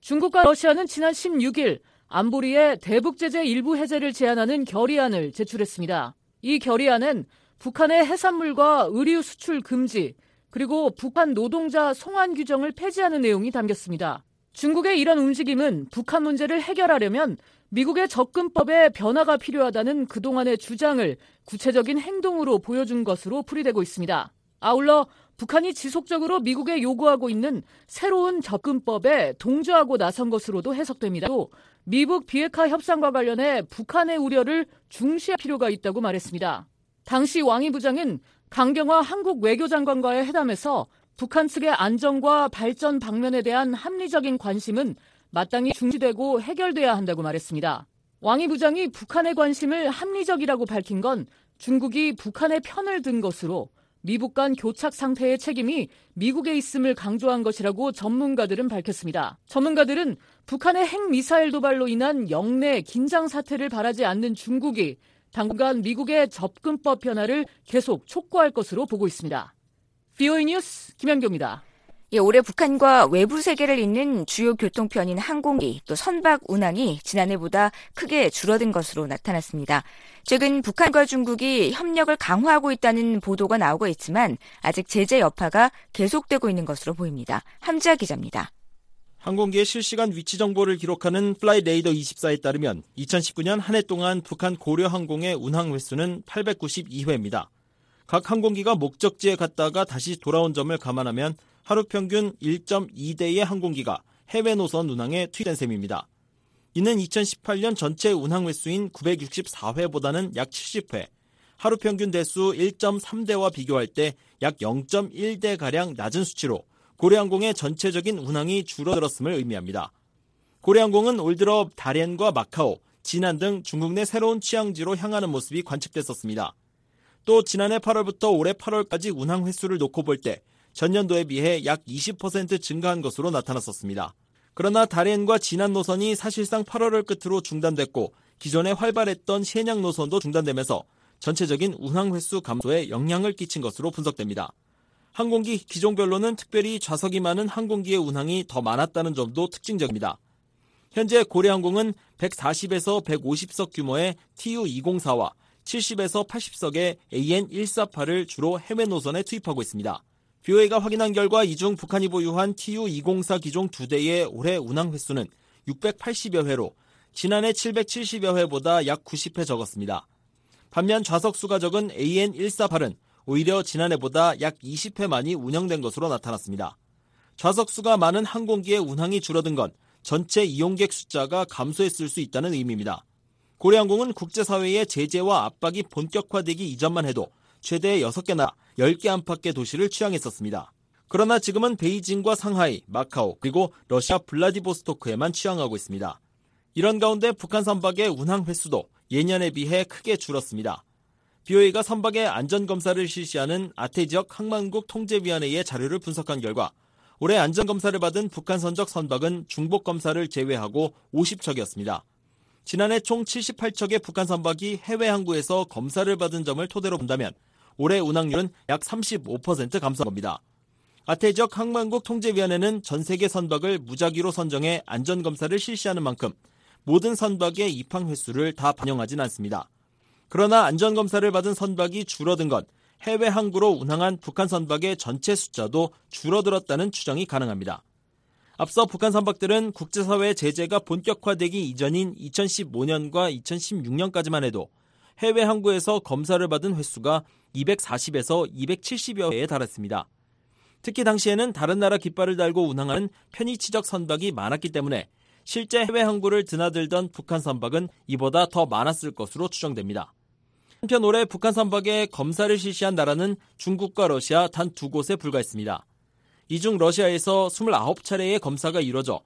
중국과 러시아는 지난 16일 안보리에 대북 제재 일부 해제를 제안하는 결의안을 제출했습니다. 이 결의안은 북한의 해산물과 의류 수출 금지, 그리고 북한 노동자 송환 규정을 폐지하는 내용이 담겼습니다. 중국의 이런 움직임은 북한 문제를 해결하려면 미국의 접근법에 변화가 필요하다는 그동안의 주장을 구체적인 행동으로 보여준 것으로 풀이되고 있습니다. 아울러 북한이 지속적으로 미국에 요구하고 있는 새로운 접근법에 동조하고 나선 것으로도 해석됩니다. 또 미북 비핵화 협상과 관련해 북한의 우려를 중시할 필요가 있다고 말했습니다. 당시 왕이 부장은 강경화 한국 외교장관과의 회담에서 북한 측의 안정과 발전 방면에 대한 합리적인 관심은 마땅히 중시되고 해결돼야 한다고 말했습니다. 왕이 부장이 북한의 관심을 합리적이라고 밝힌 건 중국이 북한의 편을 든 것으로 미북 간 교착 상태의 책임이 미국에 있음을 강조한 것이라고 전문가들은 밝혔습니다. 전문가들은 북한의 핵미사일 도발로 인한 영내 긴장 사태를 바라지 않는 중국이 당분간 미국의 접근법 변화를 계속 촉구할 것으로 보고 있습니다. VOA 뉴스 김현교입니다. 올해 북한과 외부 세계를 잇는 주요 교통편인 항공기 또 선박 운항이 지난해보다 크게 줄어든 것으로 나타났습니다. 최근 북한과 중국이 협력을 강화하고 있다는 보도가 나오고 있지만 아직 제재 여파가 계속되고 있는 것으로 보입니다. 함지아 기자입니다. 항공기의 실시간 위치 정보를 기록하는 플라이레이더 24에 따르면 2019년 한 해 동안 북한 고려항공의 운항 횟수는 892회입니다. 각 항공기가 목적지에 갔다가 다시 돌아온 점을 감안하면 하루 평균 1.2대의 항공기가 해외 노선 운항에 투입된 셈입니다. 이는 2018년 전체 운항 횟수인 964회보다는 약 70회, 하루 평균 대수 1.3대와 비교할 때 약 0.1대가량 낮은 수치로 고려항공의 전체적인 운항이 줄어들었음을 의미합니다. 고려항공은 올 들어 다롄과 마카오, 진안 등 중국 내 새로운 취항지로 향하는 모습이 관측됐었습니다. 또 지난해 8월부터 올해 8월까지 운항 횟수를 놓고 볼 때 전년도에 비해 약 20% 증가한 것으로 나타났었습니다. 그러나 다롄과 진안 노선이 사실상 8월을 끝으로 중단됐고 기존에 활발했던 신양 노선도 중단되면서 전체적인 운항 횟수 감소에 영향을 끼친 것으로 분석됩니다. 항공기 기종별로는 특별히 좌석이 많은 항공기의 운항이 더 많았다는 점도 특징적입니다. 현재 고려항공은 140에서 150석 규모의 TU-204와 70에서 80석의 AN-148을 주로 해외 노선에 투입하고 있습니다. BOA가 확인한 결과 이 중 북한이 보유한 TU-204 기종 2대의 올해 운항 횟수는 680여 회로 지난해 770여 회보다 약 90회 적었습니다. 반면 좌석 수가 적은 AN-148은 오히려 지난해보다 약 20회 많이 운영된 것으로 나타났습니다. 좌석 수가 많은 항공기의 운항이 줄어든 건 전체 이용객 숫자가 감소했을 수 있다는 의미입니다. 고려항공은 국제사회의 제재와 압박이 본격화되기 이전만 해도 최대 6개나 10개 안팎의 도시를 취항했었습니다. 그러나 지금은 베이징과 상하이, 마카오, 그리고 러시아 블라디보스토크에만 취항하고 있습니다. 이런 가운데 북한 선박의 운항 횟수도 예년에 비해 크게 줄었습니다. BOA가 선박의 안전검사를 실시하는 아태지역 항만국 통제위원회의 자료를 분석한 결과 올해 안전검사를 받은 북한 선적 선박은 중복검사를 제외하고 50척이었습니다. 지난해 총 78척의 북한 선박이 해외 항구에서 검사를 받은 점을 토대로 본다면 올해 운항률은 약 35% 감소한 겁니다. 아태지역 항만국 통제위원회는 전 세계 선박을 무작위로 선정해 안전검사를 실시하는 만큼 모든 선박의 입항 횟수를 다 반영하진 않습니다. 그러나 안전검사를 받은 선박이 줄어든 건 해외 항구로 운항한 북한 선박의 전체 숫자도 줄어들었다는 추정이 가능합니다. 앞서 북한 선박들은 국제사회 제재가 본격화되기 이전인 2015년과 2016년까지만 해도 해외 항구에서 검사를 받은 횟수가 240에서 270여 회에 달했습니다. 특히 당시에는 다른 나라 깃발을 달고 운항하는 편의치적 선박이 많았기 때문에 실제 해외 항구를 드나들던 북한 선박은 이보다 더 많았을 것으로 추정됩니다. 한편 올해 북한 선박의 검사를 실시한 나라는 중국과 러시아 단 2곳에 불과했습니다. 이 중 러시아에서 29차례의 검사가 이뤄져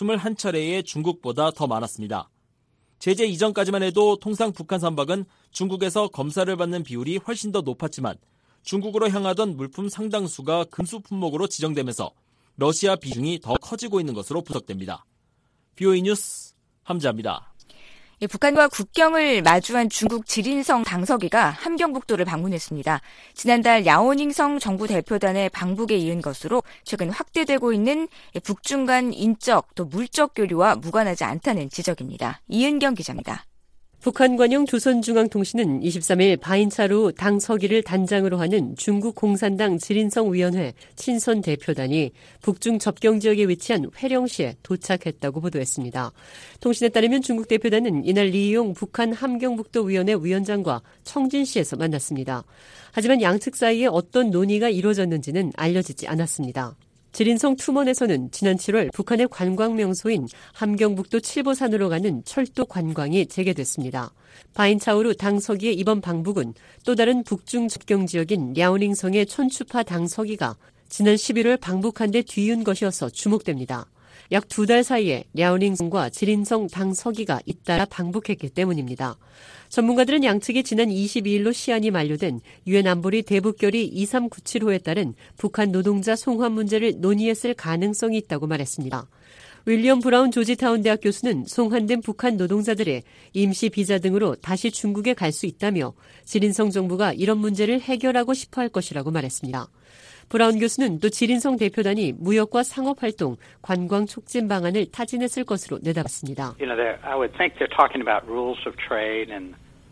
21차례의 중국보다 더 많았습니다. 제재 이전까지만 해도 통상 북한 선박은 중국에서 검사를 받는 비율이 훨씬 더 높았지만 중국으로 향하던 물품 상당수가 금수 품목으로 지정되면서 러시아 비중이 더 커지고 있는 것으로 분석됩니다. BOA 뉴스 함지아입니다. 북한과 국경을 마주한 중국 지린성 당서기가 함경북도를 방문했습니다. 지난달 야오닝성 정부 대표단의 방북에 이은 것으로 최근 확대되고 있는 북중 간 인적 또 물적 교류와 무관하지 않다는 지적입니다. 이은경 기자입니다. 북한 관영 조선중앙통신은 23일 바인차루 당서기를 단장으로 하는 중국 공산당 지린성위원회 친선 대표단이 북중 접경 지역에 위치한 회령시에 도착했다고 보도했습니다. 통신에 따르면 중국 대표단은 이날 리용 북한 함경북도위원회 위원장과 청진시에서 만났습니다. 하지만 양측 사이에 어떤 논의가 이루어졌는지는 알려지지 않았습니다. 지린성 투먼에서는 지난 7월 북한의 관광 명소인 함경북도 칠보산으로 가는 철도 관광이 재개됐습니다. 바인차오루 당서기의 이번 방북은 또 다른 북중 접경 지역인 랴오닝성의 촌추파 당서기가 지난 11월 방북한 데 뒤이은 것이어서 주목됩니다. 약 2달 사이에 랴오닝성과 지린성 당서기가 잇따라 방북했기 때문입니다. 전문가들은 양측이 지난 22일로 시한이 만료된 유엔 안보리 대북결의 2397호에 따른 북한 노동자 송환 문제를 논의했을 가능성이 있다고 말했습니다. 윌리엄 브라운 조지타운 대학 교수는 송환된 북한 노동자들의 임시 비자 등으로 다시 중국에 갈 수 있다며 지린성 정부가 이런 문제를 해결하고 싶어 할 것이라고 말했습니다. 브라운 교수는 또 지린성 대표단이 무역과 상업활동, 관광 촉진 방안을 타진했을 것으로 내다봤습니다. I would think they're talking about rules of trade and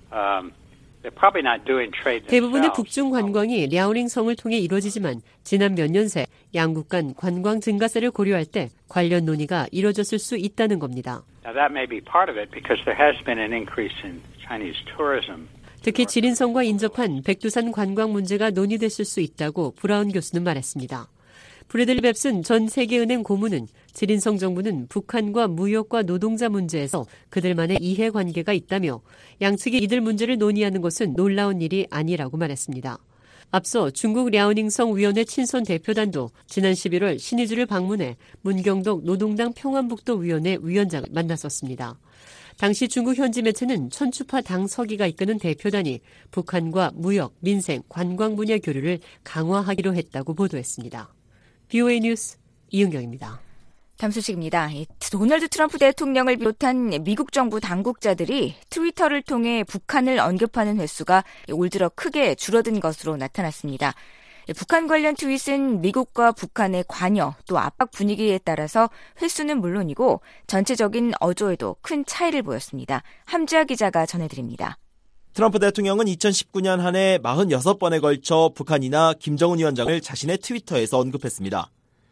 they're probably not doing trade themselves. 대부분의 북중 관광이 랴오닝성을 통해 이루어지지만 지난 몇 년 새 양국 간 관광 증가세를 고려할 때 관련 논의가 이루어졌을 수 있다는 겁니다. Now that may be part of it because there has been an increase in Chinese tourism. 특히 지린성과 인접한 백두산 관광 문제가 논의됐을 수 있다고 브라운 교수는 말했습니다. 브래들리 뱁슨 전 세계은행 고문은 지린성 정부는 북한과 무역과 노동자 문제에서 그들만의 이해관계가 있다며 양측이 이들 문제를 논의하는 것은 놀라운 일이 아니라고 말했습니다. 앞서 중국 랴오닝성 위원회 친선 대표단도 지난 11월 신의주를 방문해 문경덕 노동당 평안북도 위원회 위원장을 만났었습니다. 당시 중국 현지 매체는 천추파 당서기가 이끄는 대표단이 북한과 무역, 민생, 관광 분야 교류를 강화하기로 했다고 보도했습니다. BOA 뉴스 이은경입니다. 다음 소식입니다. 도널드 트럼프 대통령을 비롯한 미국 정부 당국자들이 트위터를 통해 북한을 언급하는 횟수가 올 들어 크게 줄어든 것으로 나타났습니다. 북한 관련 트윗은 미국과 북한의 관여 또 압박 분위기에 따라서 횟수는 물론이고 전체적인 어조에도 큰 차이를 보였습니다. 함지아 기자가 전해드립니다. 트럼프 대통령은 2019년 한 해 46번에 걸쳐 북한이나 김정은 위원장을 자신의 트위터에서 언급했습니다.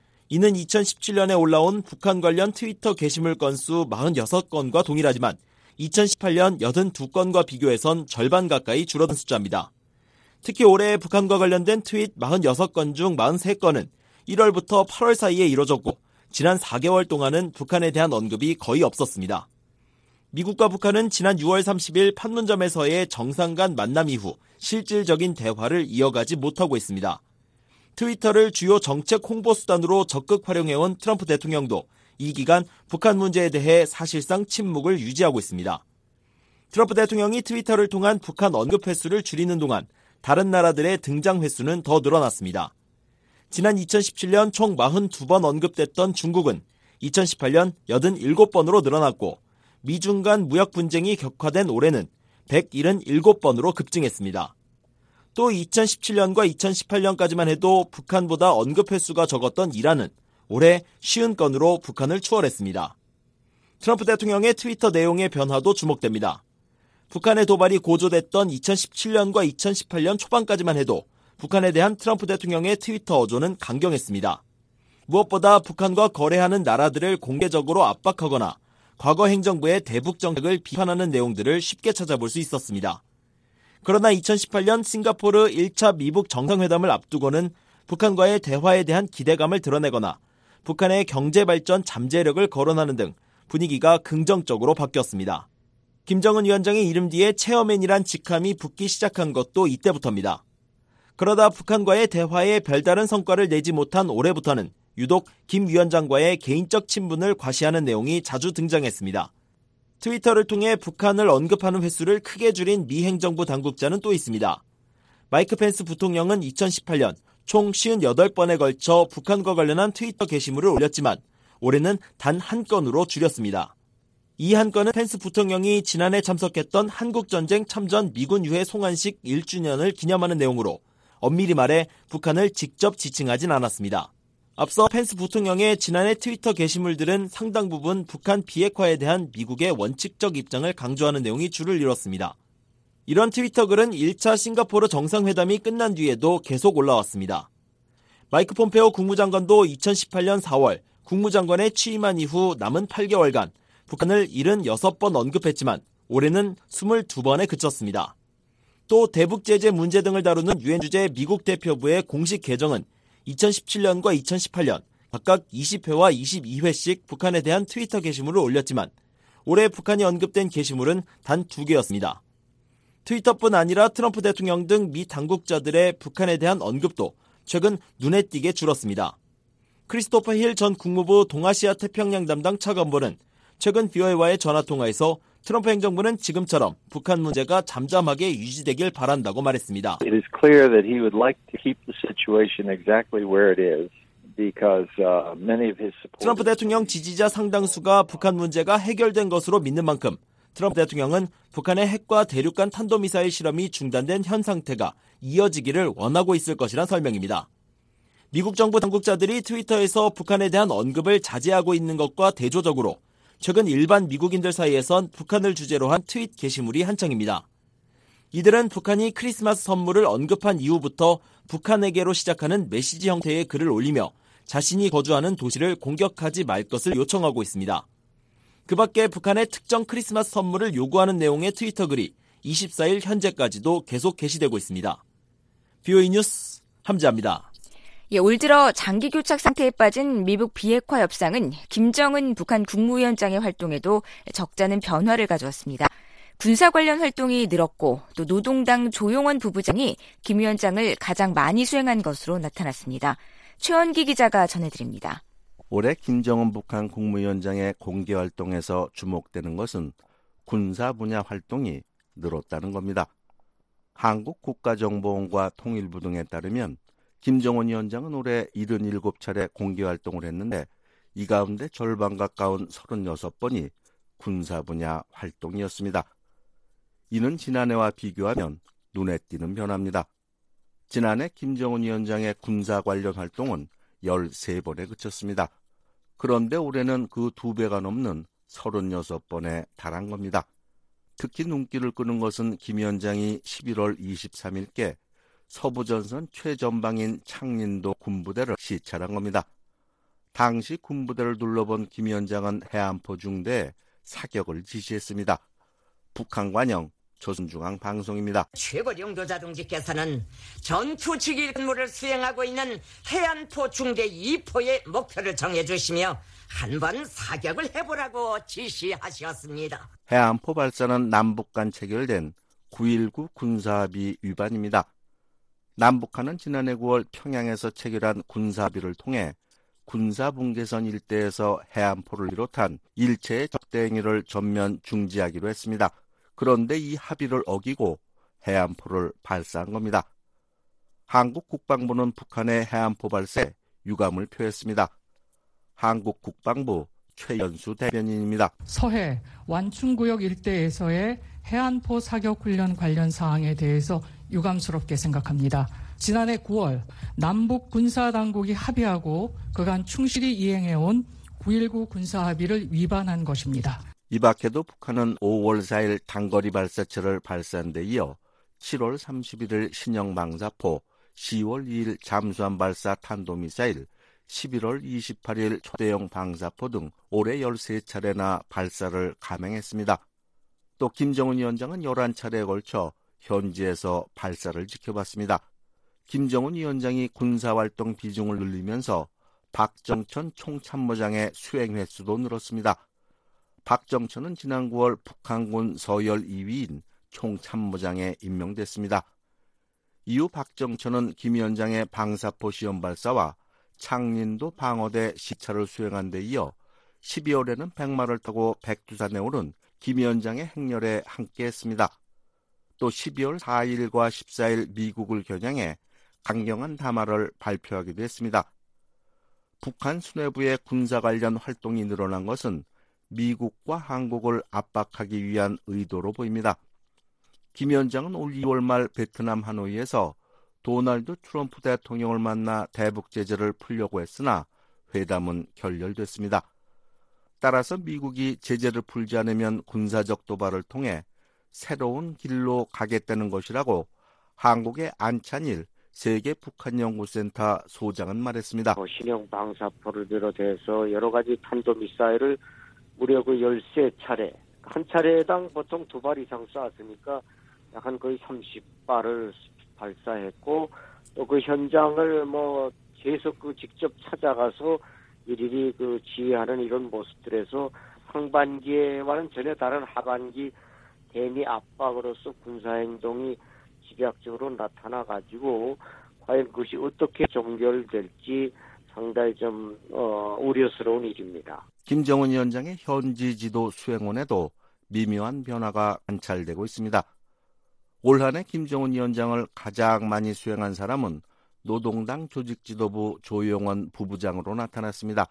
이는 2017년에 올라온 북한 관련 트위터 게시물 건수 46건과 동일하지만 2018년 82건과 비교해선 절반 가까이 줄어든 숫자입니다. 특히 올해 북한과 관련된 트윗 46건 중 43건은 1월부터 8월 사이에 이뤄졌고 지난 4개월 동안은 북한에 대한 언급이 거의 없었습니다. 미국과 북한은 지난 6월 30일 판문점에서의 정상 간 만남 이후 실질적인 대화를 이어가지 못하고 있습니다. 트위터를 주요 정책 홍보 수단으로 적극 활용해온 트럼프 대통령도 이 기간 북한 문제에 대해 사실상 침묵을 유지하고 있습니다. 트럼프 대통령이 트위터를 통한 북한 언급 횟수를 줄이는 동안 다른 나라들의 등장 횟수는 더 늘어났습니다. 지난 2017년 총 42번 언급됐던 중국은 2018년 87번으로 늘어났고 미중 간 무역 분쟁이 격화된 올해는 177번으로 급증했습니다. 또 2017년과 2018년까지만 해도 북한보다 언급 횟수가 적었던 이란은 올해 50건으로 북한을 추월했습니다. 트럼프 대통령의 트위터 내용의 변화도 주목됩니다. 북한의 도발이 고조됐던 2017년과 2018년 초반까지만 해도 북한에 대한 트럼프 대통령의 트위터 어조는 강경했습니다. 무엇보다 북한과 거래하는 나라들을 공개적으로 압박하거나 과거 행정부의 대북 정책을 비판하는 내용들을 쉽게 찾아볼 수 있었습니다. 그러나 2018년 싱가포르 1차 미북 정상회담을 앞두고는 북한과의 대화에 대한 기대감을 드러내거나 북한의 경제발전 잠재력을 거론하는 등 분위기가 긍정적으로 바뀌었습니다. 김정은 위원장의 이름 뒤에 체어맨이란 직함이 붙기 시작한 것도 이때부터입니다. 그러다 북한과의 대화에 별다른 성과를 내지 못한 올해부터는 유독 김 위원장과의 개인적 친분을 과시하는 내용이 자주 등장했습니다. 트위터를 통해 북한을 언급하는 횟수를 크게 줄인 미 행정부 당국자는 또 있습니다. 마이크 펜스 부통령은 2018년 총 58번에 걸쳐 북한과 관련한 트위터 게시물을 올렸지만 올해는 단 한 건으로 줄였습니다. 이 한 건은 펜스 부통령이 지난해 참석했던 한국전쟁 참전 미군 유해 송환식 1주년을 기념하는 내용으로 엄밀히 말해 북한을 직접 지칭하진 않았습니다. 앞서 펜스 부통령의 지난해 트위터 게시물들은 상당 부분 북한 비핵화에 대한 미국의 원칙적 입장을 강조하는 내용이 줄을 이뤘습니다. 이런 트위터 글은 1차 싱가포르 정상회담이 끝난 뒤에도 계속 올라왔습니다. 마이크 폼페오 국무장관도 2018년 4월 국무장관에 취임한 이후 남은 8개월간 북한을 76번 언급했지만 올해는 22번에 그쳤습니다. 또 대북 제재 문제 등을 다루는 유엔 주재 미국 대표부의 공식 계정은 2017년과 2018년 각각 20회와 22회씩 북한에 대한 트위터 게시물을 올렸지만 올해 북한이 언급된 게시물은 단 2개였습니다. 트위터뿐 아니라 트럼프 대통령 등 미 당국자들의 북한에 대한 언급도 최근 눈에 띄게 줄었습니다. 크리스토퍼 힐 전 국무부 동아시아 태평양 담당 차관보는 최근 BOA와의 전화통화에서 트럼프 행정부는 지금처럼 북한 문제가 잠잠하게 유지되길 바란다고 말했습니다. It is clear that he would like to keep the situation exactly where it is because many of his supporters. 트럼프 대통령 지지자 상당수가 북한 문제가 해결된 것으로 믿는 만큼 트럼프 대통령은 북한의 핵과 대륙간 탄도미사일 실험이 중단된 현 상태가 이어지기를 원하고 있을 것이란 설명입니다. 미국 정부 당국자들이 트위터에서 북한에 대한 언급을 자제하고 있는 것과 대조적으로 최근 일반 미국인들 사이에선 북한을 주제로 한 트윗 게시물이 한창입니다. 이들은 북한이 크리스마스 선물을 언급한 이후부터 북한에게로 시작하는 메시지 형태의 글을 올리며 자신이 거주하는 도시를 공격하지 말 것을 요청하고 있습니다. 그 밖에 북한의 특정 크리스마스 선물을 요구하는 내용의 트위터 글이 24일 현재까지도 계속 게시되고 있습니다. BOA 뉴스 함지아입니다. 올 들어 장기 교착 상태에 빠진 미국 비핵화 협상은 김정은 북한 국무위원장의 활동에도 적잖은 변화를 가져왔습니다. 군사 관련 활동이 늘었고 또 노동당 조용원 부부장이 김 위원장을 가장 많이 수행한 것으로 나타났습니다. 최원기 기자가 전해드립니다. 올해 김정은 북한 국무위원장의 공개 활동에서 주목되는 것은 군사 분야 활동이 늘었다는 겁니다. 한국국가정보원과 통일부 등에 따르면 김정은 위원장은 올해 77차례 공개 활동을 했는데 이 가운데 절반 가까운 36번이 군사 분야 활동이었습니다. 이는 지난해와 비교하면 눈에 띄는 변화입니다. 지난해 김정은 위원장의 군사 관련 활동은 13번에 그쳤습니다. 그런데 올해는 그 2배가 넘는 36번에 달한 겁니다. 특히 눈길을 끄는 것은 김 위원장이 11월 23일께 서부전선 최전방인 창린도 군부대를 시찰한 겁니다. 당시 군부대를 둘러본 김 위원장은 해안포 중대에 사격을 지시했습니다. 북한 관영 조선중앙방송입니다. 최고령도자 동지께서는 전투지휘 근무를 수행하고 있는 해안포 중대 2포의 목표를 정해주시며 한번 사격을 해보라고 지시하셨습니다. 해안포 발사는 남북 간 체결된 9.19 군사합의 위반입니다. 남북한은 지난해 9월 평양에서 체결한 군사합의를 통해 군사분계선 일대에서 해안포를 비롯한 일체의 적대 행위를 전면 중지하기로 했습니다. 그런데 이 합의를 어기고 해안포를 발사한 겁니다. 한국 국방부는 북한의 해안포 발사에 유감을 표했습니다. 한국 국방부 최연수 대변인입니다. 서해 완충구역 일대에서의 해안포 사격 훈련 관련 사항에 대해서 유감스럽게 생각합니다. 지난해 9월 남북 군사당국이 합의하고 그간 충실히 이행해온 9.19 군사합의를 위반한 것입니다. 이 밖에도 북한은 5월 4일 단거리 발사체를 발사한 데 이어 7월 31일 신형 방사포, 10월 2일 잠수함 발사 탄도미사일, 11월 28일 초대형 방사포 등 올해 13차례나 발사를 감행했습니다. 또 김정은 위원장은 11차례에 걸쳐 현지에서 발사를 지켜봤습니다. 김정은 위원장이 군사활동 비중을 늘리면서 박정천 총참모장의 수행 횟수도 늘었습니다. 박정천은 지난 9월 북한군 서열 2위인 총참모장에 임명됐습니다. 이후 박정천은 김 위원장의 방사포 시험 발사와 창린도 방어대 시찰을 수행한 데 이어 12월에는 백마를 타고 백두산에 오른 김 위원장의 행렬에 함께했습니다. 또 12월 4일과 14일 미국을 겨냥해 강경한 담화를 발표하기도 했습니다. 북한 수뇌부의 군사 관련 활동이 늘어난 것은 미국과 한국을 압박하기 위한 의도로 보입니다. 김 위원장은 올 2월 말 베트남 하노이에서 도널드 트럼프 대통령을 만나 대북 제재를 풀려고 했으나 회담은 결렬됐습니다. 따라서 미국이 제재를 풀지 않으면 군사적 도발을 통해 새로운 길로 가겠다는 것이라고 한국의 안찬일 세계 북한연구센터 소장은 말했습니다. 신형 방사포를 비롯해서 여러 가지 탄도미사일을 무려 13차례, 한 차례당 보통 2발 이상 쐈으니까 약 한 거의 30발을 발사했고, 또 그 현장을 계속 직접 찾아가서 일일이 지휘하는 이런 모습들에서 상반기와는 전혀 다른 하반기 대미 압박으로서 군사행동이 집약적으로 나타나가지고 과연 그것이 어떻게 종결될지 상당히 좀 우려스러운 일입니다. 김정은 위원장의 현지 지도 수행원에도 미묘한 변화가 관찰되고 있습니다. 올 한 해 김정은 위원장을 가장 많이 수행한 사람은 노동당 조직지도부 조용원 부부장으로 나타났습니다.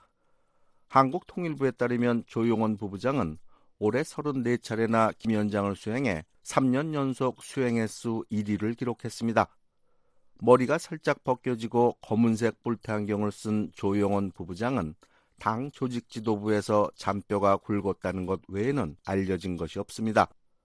한국통일부에 따르면 조용원 부부장은 올해 34차례나 김 위원장을 수행해 3년 연속 수행 횟수 1위를 기록했습니다. 머리가 살짝 벗겨지고 검은색 뿔테 안경을 쓴 조용원 부부장은 당 조직지도부에서 잔뼈가 굵었다는 것 외에는 알려진 것이 없습니다.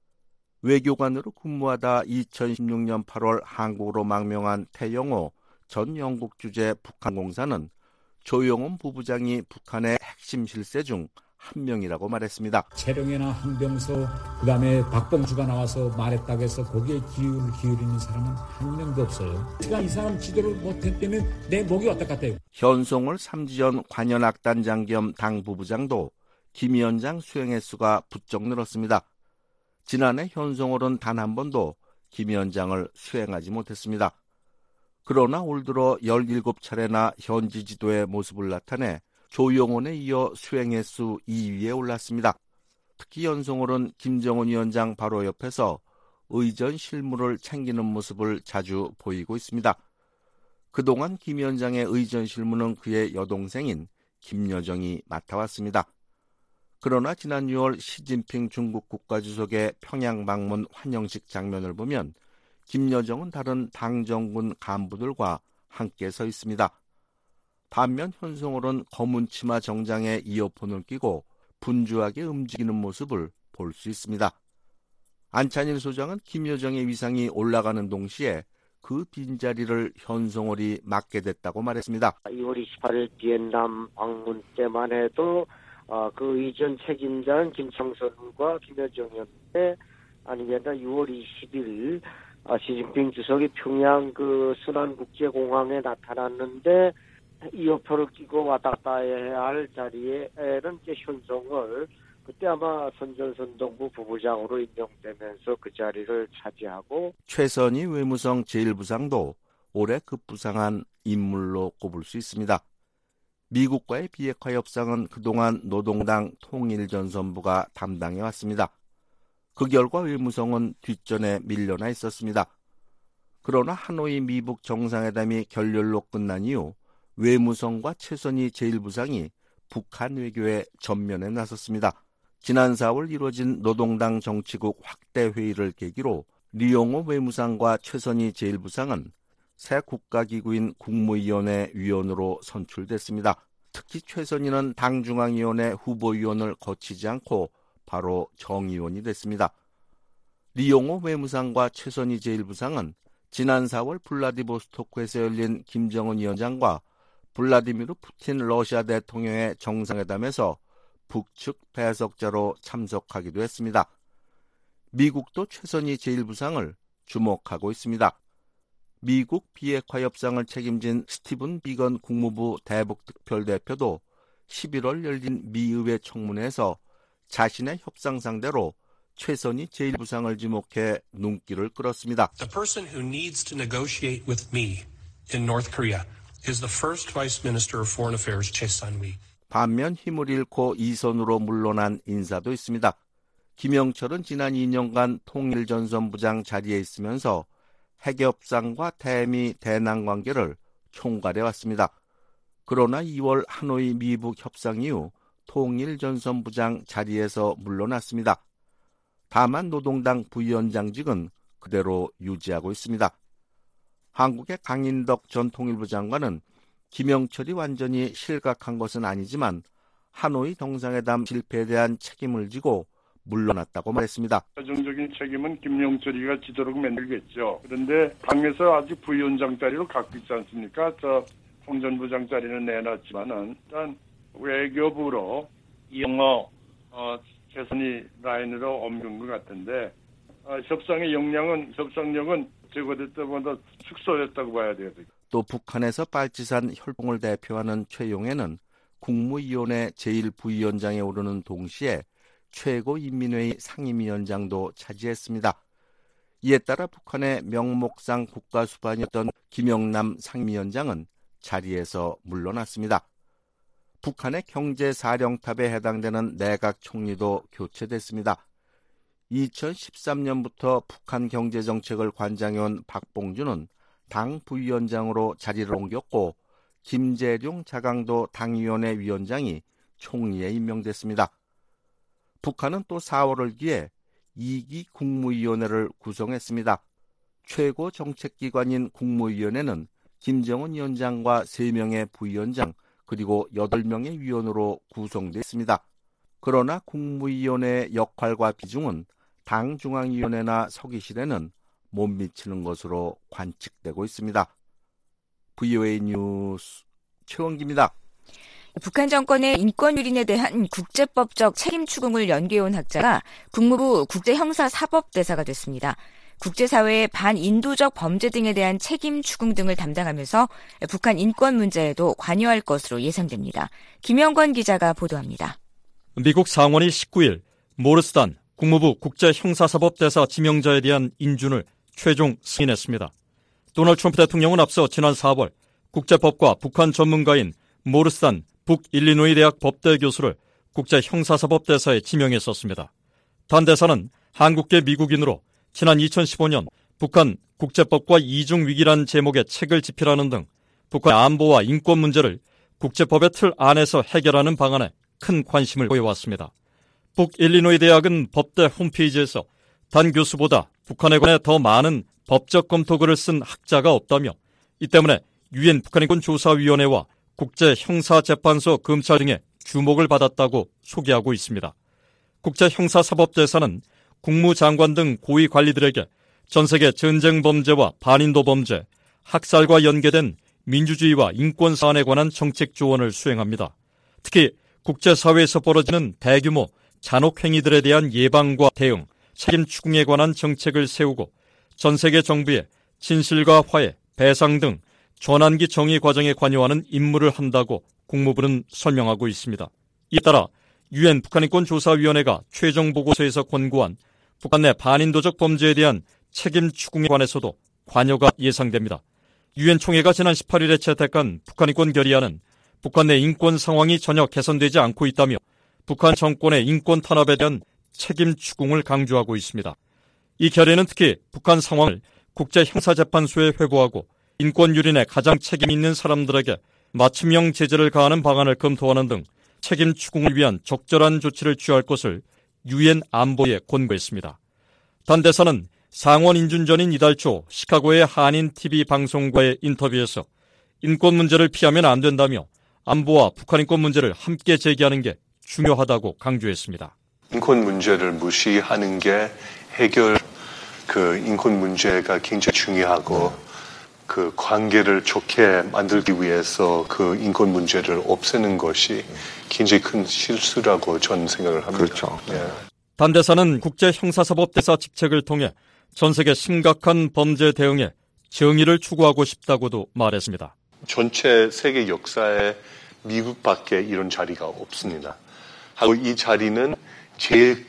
외교관으로 근무하다 2016년 8월 한국으로 망명한 태영호 전 영국 주재 북한공사는 조용원 부부장이 북한의 핵심 실세 중 한 명이라고 말했습니다. 최룡해나 한병서 그다음에 박봉주가 나와서 말했다고 해서 거기에 기울이는 사람은 한 명도 없어요. 제가 이 사람 지도를 못했다면 내 목이 어떨 것 같아요. 현송월 삼지연 관현악단장 겸 당 부부장도 김 위원장 수행 횟수가 부쩍 늘었습니다. 지난해 현송월은 단 한 번도 김 위원장을 수행하지 못했습니다. 그러나 올 들어 17차례나 현지 지도의 모습을 나타내 조용원에 이어 수행 횟수 2위에 올랐습니다. 특히 현송월은 김정은 위원장 바로 옆에서 의전 실무를 챙기는 모습을 자주 보이고 있습니다. 그동안 김 위원장의 의전 실무는 그의 여동생인 김여정이 맡아왔습니다. 그러나 지난 6월 시진핑 중국 국가주석의 평양 방문 환영식 장면을 보면 김여정은 다른 당정군 간부들과 함께 서 있습니다. 반면 현송월은 검은 치마 정장에 이어폰을 끼고 분주하게 움직이는 모습을 볼 수 있습니다. 안찬일 소장은 김여정의 위상이 올라가는 동시에 그 빈자리를 현송월이 맡게 됐다고 말했습니다. 2월 28일 비엔남 방문 때만 해도 그 이전 책임자는 김창선과 김여정이었는데, 아니면 6월 20일 시진핑 주석이 평양 순안국제공항에 나타났는데 이어폰을 끼고 왔다 갔다 해야 할 자리에는 현송월, 그때 아마 선전선동부 부부장으로 임명되면서 그 자리를 차지하고, 최선희 외무성 제1부상도 올해 급부상한 인물로 꼽을 수 있습니다. 미국과의 비핵화 협상은 그동안 노동당 통일전선부가 담당해왔습니다. 그 결과 외무성은 뒷전에 밀려나 있었습니다. 그러나 하노이 미북 정상회담이 결렬로 끝난 이후 외무성과 최선희 제1부상이 북한 외교에 전면에 나섰습니다. 지난 4월 이루어진 노동당 정치국 확대 회의를 계기로 리용호 외무상과 최선희 제1부상은 새 국가기구인 국무위원회 위원으로 선출됐습니다. 특히 최선희는 당중앙위원회 후보위원을 거치지 않고 바로 정의원이 됐습니다. 리용호 외무상과 최선희 제1부상은 지난 4월 블라디보스토크에서 열린 김정은 위원장과 블라디미르 푸틴 러시아 대통령의 정상회담에서 북측 배석자로 참석하기도 했습니다. 미국도 최선희 제1부상을 주목하고 있습니다. 미국 비핵화 협상을 책임진 스티븐 비건 국무부 대북특별대표도 11월 열린 미의회 청문회에서 자신의 협상 상대로 최선희 제1부상을 지목해 눈길을 끌었습니다. The person who needs to negotiate with me in North Korea is the first Vice Minister of Foreign Affairs, Choi Sun-wi. 반면 힘을 잃고 이선으로 물러난 인사도 있습니다. 김영철은 지난 2년간 통일전선부장 자리에 있으면서 핵협상과 대미 대남 관계를 총괄해왔습니다. 그러나 2월 하노이 미북 협상 이후 통일전선부장 자리에서 물러났습니다. 다만 노동당 부위원장직은 그대로 유지하고 있습니다. 한국의 강인덕 전 통일부 장관은 김영철이 완전히 실각한 것은 아니지만 하노이 정상회담 실패에 대한 책임을 지고 물러났다고 말했습니다. 최종적인 책임은 김영철이가 지도록 만들겠죠. 그런데 당에서 아직 부위원장 자리로 갖고 있지 않습니까? 홍 전 부장 자리는 내놨지만은 일단 외교부로 영어 개선이 라인으로 옮긴 것 같은데 협상의 협상력은 제거됐다보다 축소됐다고 봐야 돼요. 또 북한에서 빨치산 혈봉을 대표하는 최용해는 국무위원회 제1부위원장에 오르는 동시에 최고인민회의 상임위원장도 차지했습니다. 이에 따라 북한의 명목상 국가수반이었던 김영남 상임위원장은 자리에서 물러났습니다. 북한의 경제사령탑에 해당되는 내각 총리도 교체됐습니다. 2013년부터 북한 경제정책을 관장해온 박봉준은 당 부위원장으로 자리를 옮겼고 김재룡 자강도 당위원회 위원장이 총리에 임명됐습니다. 북한은 또 4월을 기해 2기 국무위원회를 구성했습니다. 최고 정책기관인 국무위원회는 김정은 위원장과 3명의 부위원장 그리고 8명의 위원으로 구성됐습니다. 그러나 국무위원회의 역할과 비중은 당 중앙위원회나 서기실에는 못 미치는 것으로 관측되고 있습니다. VOA 뉴스 최원기입니다. 북한 정권의 인권 유린에 대한 국제법적 책임 추궁을 연기해온 학자가 국무부 국제형사사법대사가 됐습니다. 국제사회의 반인도적 범죄 등에 대한 책임 추궁 등을 담당하면서 북한 인권 문제에도 관여할 것으로 예상됩니다. 김영권 기자가 보도합니다. 미국 상원이 19일 모르스단 국무부 국제형사사법대사 지명자에 대한 인준을 최종 승인했습니다. 도널드 트럼프 대통령은 앞서 지난 4월 국제법과 북한 전문가인 모르스단 북일리노이 대학 법대 교수를 국제형사사법대사에 지명했었습니다. 단 대사는 한국계 미국인으로 지난 2015년 북한 국제법과 이중위기란 제목의 책을 집필하는 등 북한 안보와 인권 문제를 국제법의 틀 안에서 해결하는 방안에 큰 관심을 보여왔습니다. 북일리노이 대학은 법대 홈페이지에서 단 교수보다 북한에 관해 더 많은 법적 검토글을 쓴 학자가 없다며 이 때문에 유엔 북한인권조사위원회와 국제형사재판소 검찰 등의 주목을 받았다고 소개하고 있습니다. 국제형사사법대사는 국무장관 등 고위 관리들에게 전세계 전쟁 범죄와 반인도 범죄, 학살과 연계된 민주주의와 인권 사안에 관한 정책 조언을 수행합니다. 특히 국제사회에서 벌어지는 대규모 잔혹행위들에 대한 예방과 대응, 책임 추궁에 관한 정책을 세우고 전세계 정부의 진실과 화해, 배상 등 전환기 정의 과정에 관여하는 임무를 한다고 국무부는 설명하고 있습니다. 이에 따라 유엔 북한인권조사위원회가 최종 보고서에서 권고한 북한 내 반인도적 범죄에 대한 책임 추궁에 관해서도 관여가 예상됩니다. 유엔 총회가 지난 18일에 채택한 북한인권 결의안은 북한 내 인권 상황이 전혀 개선되지 않고 있다며 북한 정권의 인권 탄압에 대한 책임 추궁을 강조하고 있습니다. 이 결의는 특히 북한 상황을 국제형사재판소에 회부하고 인권 유린에 가장 책임 있는 사람들에게 맞춤형 제재를 가하는 방안을 검토하는 등 책임 추궁을 위한 적절한 조치를 취할 것을 유엔 안보에 권고했습니다. 단 대사는 상원 인준 전인 이달 초 시카고의 한인 TV 방송과의 인터뷰에서 인권 문제를 피하면 안 된다며 안보와 북한 인권 문제를 함께 제기하는 게 중요하다고 강조했습니다. 인권 문제를 무시하는 게 해결 인권 문제가 굉장히 중요하고 그 관계를 좋게 만들기 위해서 그 인권 문제를 없애는 것이 굉장히 큰 실수라고 저는 생각을 합니다. 그렇죠. 예. 단 대사는 국제형사사법대사 직책을 통해 전 세계 심각한 범죄 대응에 정의를 추구하고 싶다고도 말했습니다. 전체 세계 역사에 미국밖에 이런 자리가 없습니다. 하고 이 자리는 제일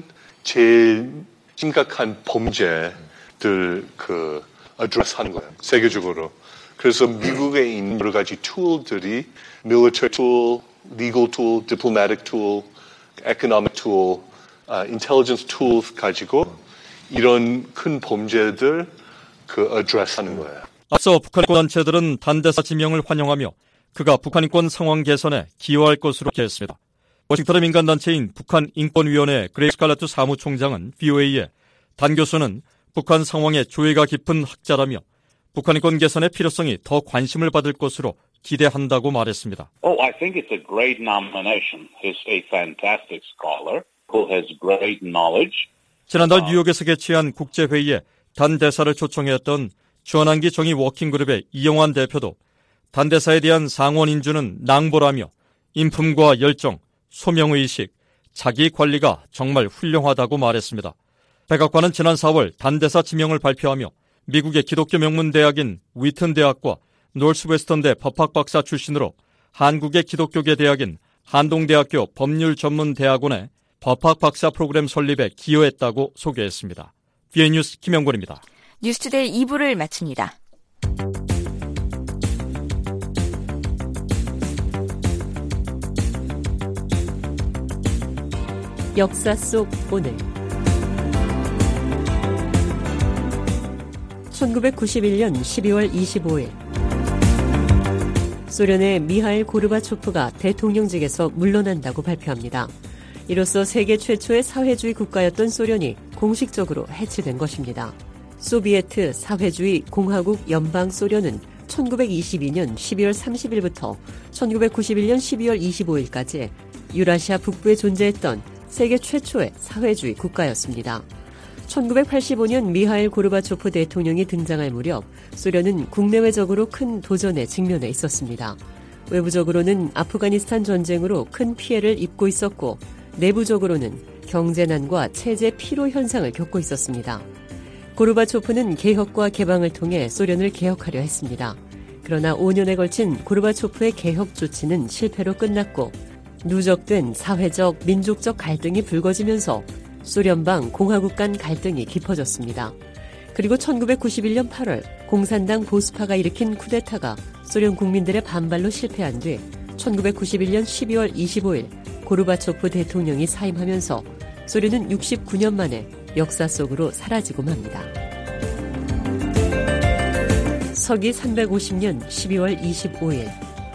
심각한 범죄들 address하는 거예요. 세계적으로. 그래서 미국에 있는 여러 가지 툴들이 military tool, legal tool, diplomatic tool, economic tool, intelligence tools 가지고 이런 큰 범죄들 address하는 거예요. 앞서 북한인권 단체들은 단대사 지명을 환영하며 그가 북한인권 상황 개선에 기여할 것으로 했습니다. 워싱턴의 민간단체인 북한인권위원회 그레이 스칼라트 사무총장은 VOA에 단 교수는 북한 상황에 조예가 깊은 학자라며 북한 인권 개선의 필요성이 더 관심을 받을 것으로 기대한다고 말했습니다. I think it's a great nomination. He's a fantastic scholar who has great knowledge. 지난달 뉴욕에서 개최한 국제회의에 단 대사를 초청했던 주한한기 정의 워킹그룹의 이영환 대표도 단 대사에 대한 상원 인준은 낭보라며 인품과 열정, 소명의식, 자기 관리가 정말 훌륭하다고 말했습니다. 백악관은 지난 4월 단대사 지명을 발표하며 미국의 기독교 명문 대학인 위튼 대학과 노스웨스턴대 법학박사 출신으로 한국의 기독교계 대학인 한동대학교 법률전문대학원의 법학박사 프로그램 설립에 기여했다고 소개했습니다. VOA 뉴스 김영권입니다. 뉴스투데이 2부를 마칩니다. 역사 속 오늘 1991년 12월 25일 소련의 미하일 고르바초프가 대통령직에서 물러난다고 발표합니다. 이로써 세계 최초의 사회주의 국가였던 소련이 공식적으로 해체된 것입니다. 소비에트 사회주의 공화국 연방 소련은 1922년 12월 30일부터 1991년 12월 25일까지 유라시아 북부에 존재했던 세계 최초의 사회주의 국가였습니다. 1985년 미하일 고르바초프 대통령이 등장할 무렵 소련은 국내외적으로 큰 도전에 직면해 있었습니다. 외부적으로는 아프가니스탄 전쟁으로 큰 피해를 입고 있었고 내부적으로는 경제난과 체제 피로 현상을 겪고 있었습니다. 고르바초프는 개혁과 개방을 통해 소련을 개혁하려 했습니다. 그러나 5년에 걸친 고르바초프의 개혁 조치는 실패로 끝났고 누적된 사회적, 민족적 갈등이 불거지면서 소련방 공화국 간 갈등이 깊어졌습니다. 그리고 1991년 8월 공산당 보스파가 일으킨 쿠데타가 소련 국민들의 반발로 실패한 뒤 1991년 12월 25일 고르바초프 대통령이 사임하면서 소련은 69년 만에 역사 속으로 사라지고 맙니다. 서기 350년 12월 25일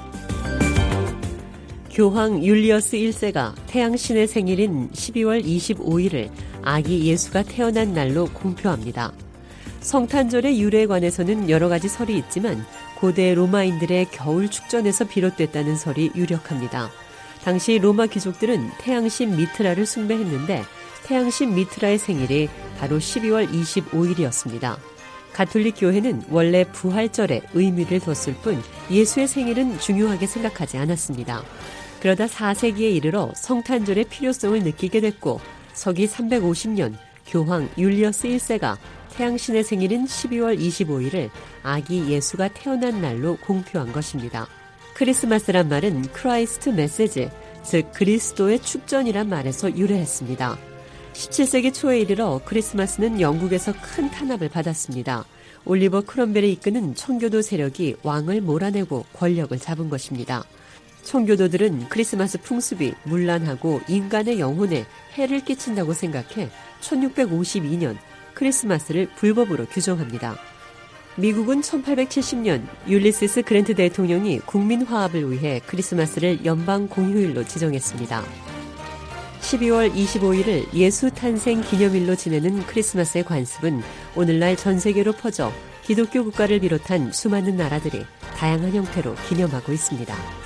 교황 율리어스 1세가 태양신의 생일인 12월 25일을 아기 예수가 태어난 날로 공표합니다. 성탄절의 유래에 관해서는 여러 가지 설이 있지만 고대 로마인들의 겨울 축전에서 비롯됐다는 설이 유력합니다. 당시 로마 귀족들은 태양신 미트라를 숭배했는데 태양신 미트라의 생일이 바로 12월 25일이었습니다. 가톨릭 교회는 원래 부활절에 의미를 뒀을 뿐 예수의 생일은 중요하게 생각하지 않았습니다. 그러다 4세기에 이르러 성탄절의 필요성을 느끼게 됐고 서기 350년 교황 율리어스 1세가 태양신의 생일인 12월 25일을 아기 예수가 태어난 날로 공표한 것입니다. 크리스마스란 말은 크라이스트 메시지, 즉 그리스도의 축전이란 말에서 유래했습니다. 17세기 초에 이르러 크리스마스는 영국에서 큰 탄압을 받았습니다. 올리버 크롬벨이 이끄는 청교도 세력이 왕을 몰아내고 권력을 잡은 것입니다. 청교도들은 크리스마스 풍습이 문란하고 인간의 영혼에 해를 끼친다고 생각해 1652년 크리스마스를 불법으로 규정합니다. 미국은 1870년 율리시스 그랜트 대통령이 국민 화합을 위해 크리스마스를 연방 공휴일로 지정했습니다. 12월 25일을 예수 탄생 기념일로 지내는 크리스마스의 관습은 오늘날 전 세계로 퍼져 기독교 국가를 비롯한 수많은 나라들이 다양한 형태로 기념하고 있습니다.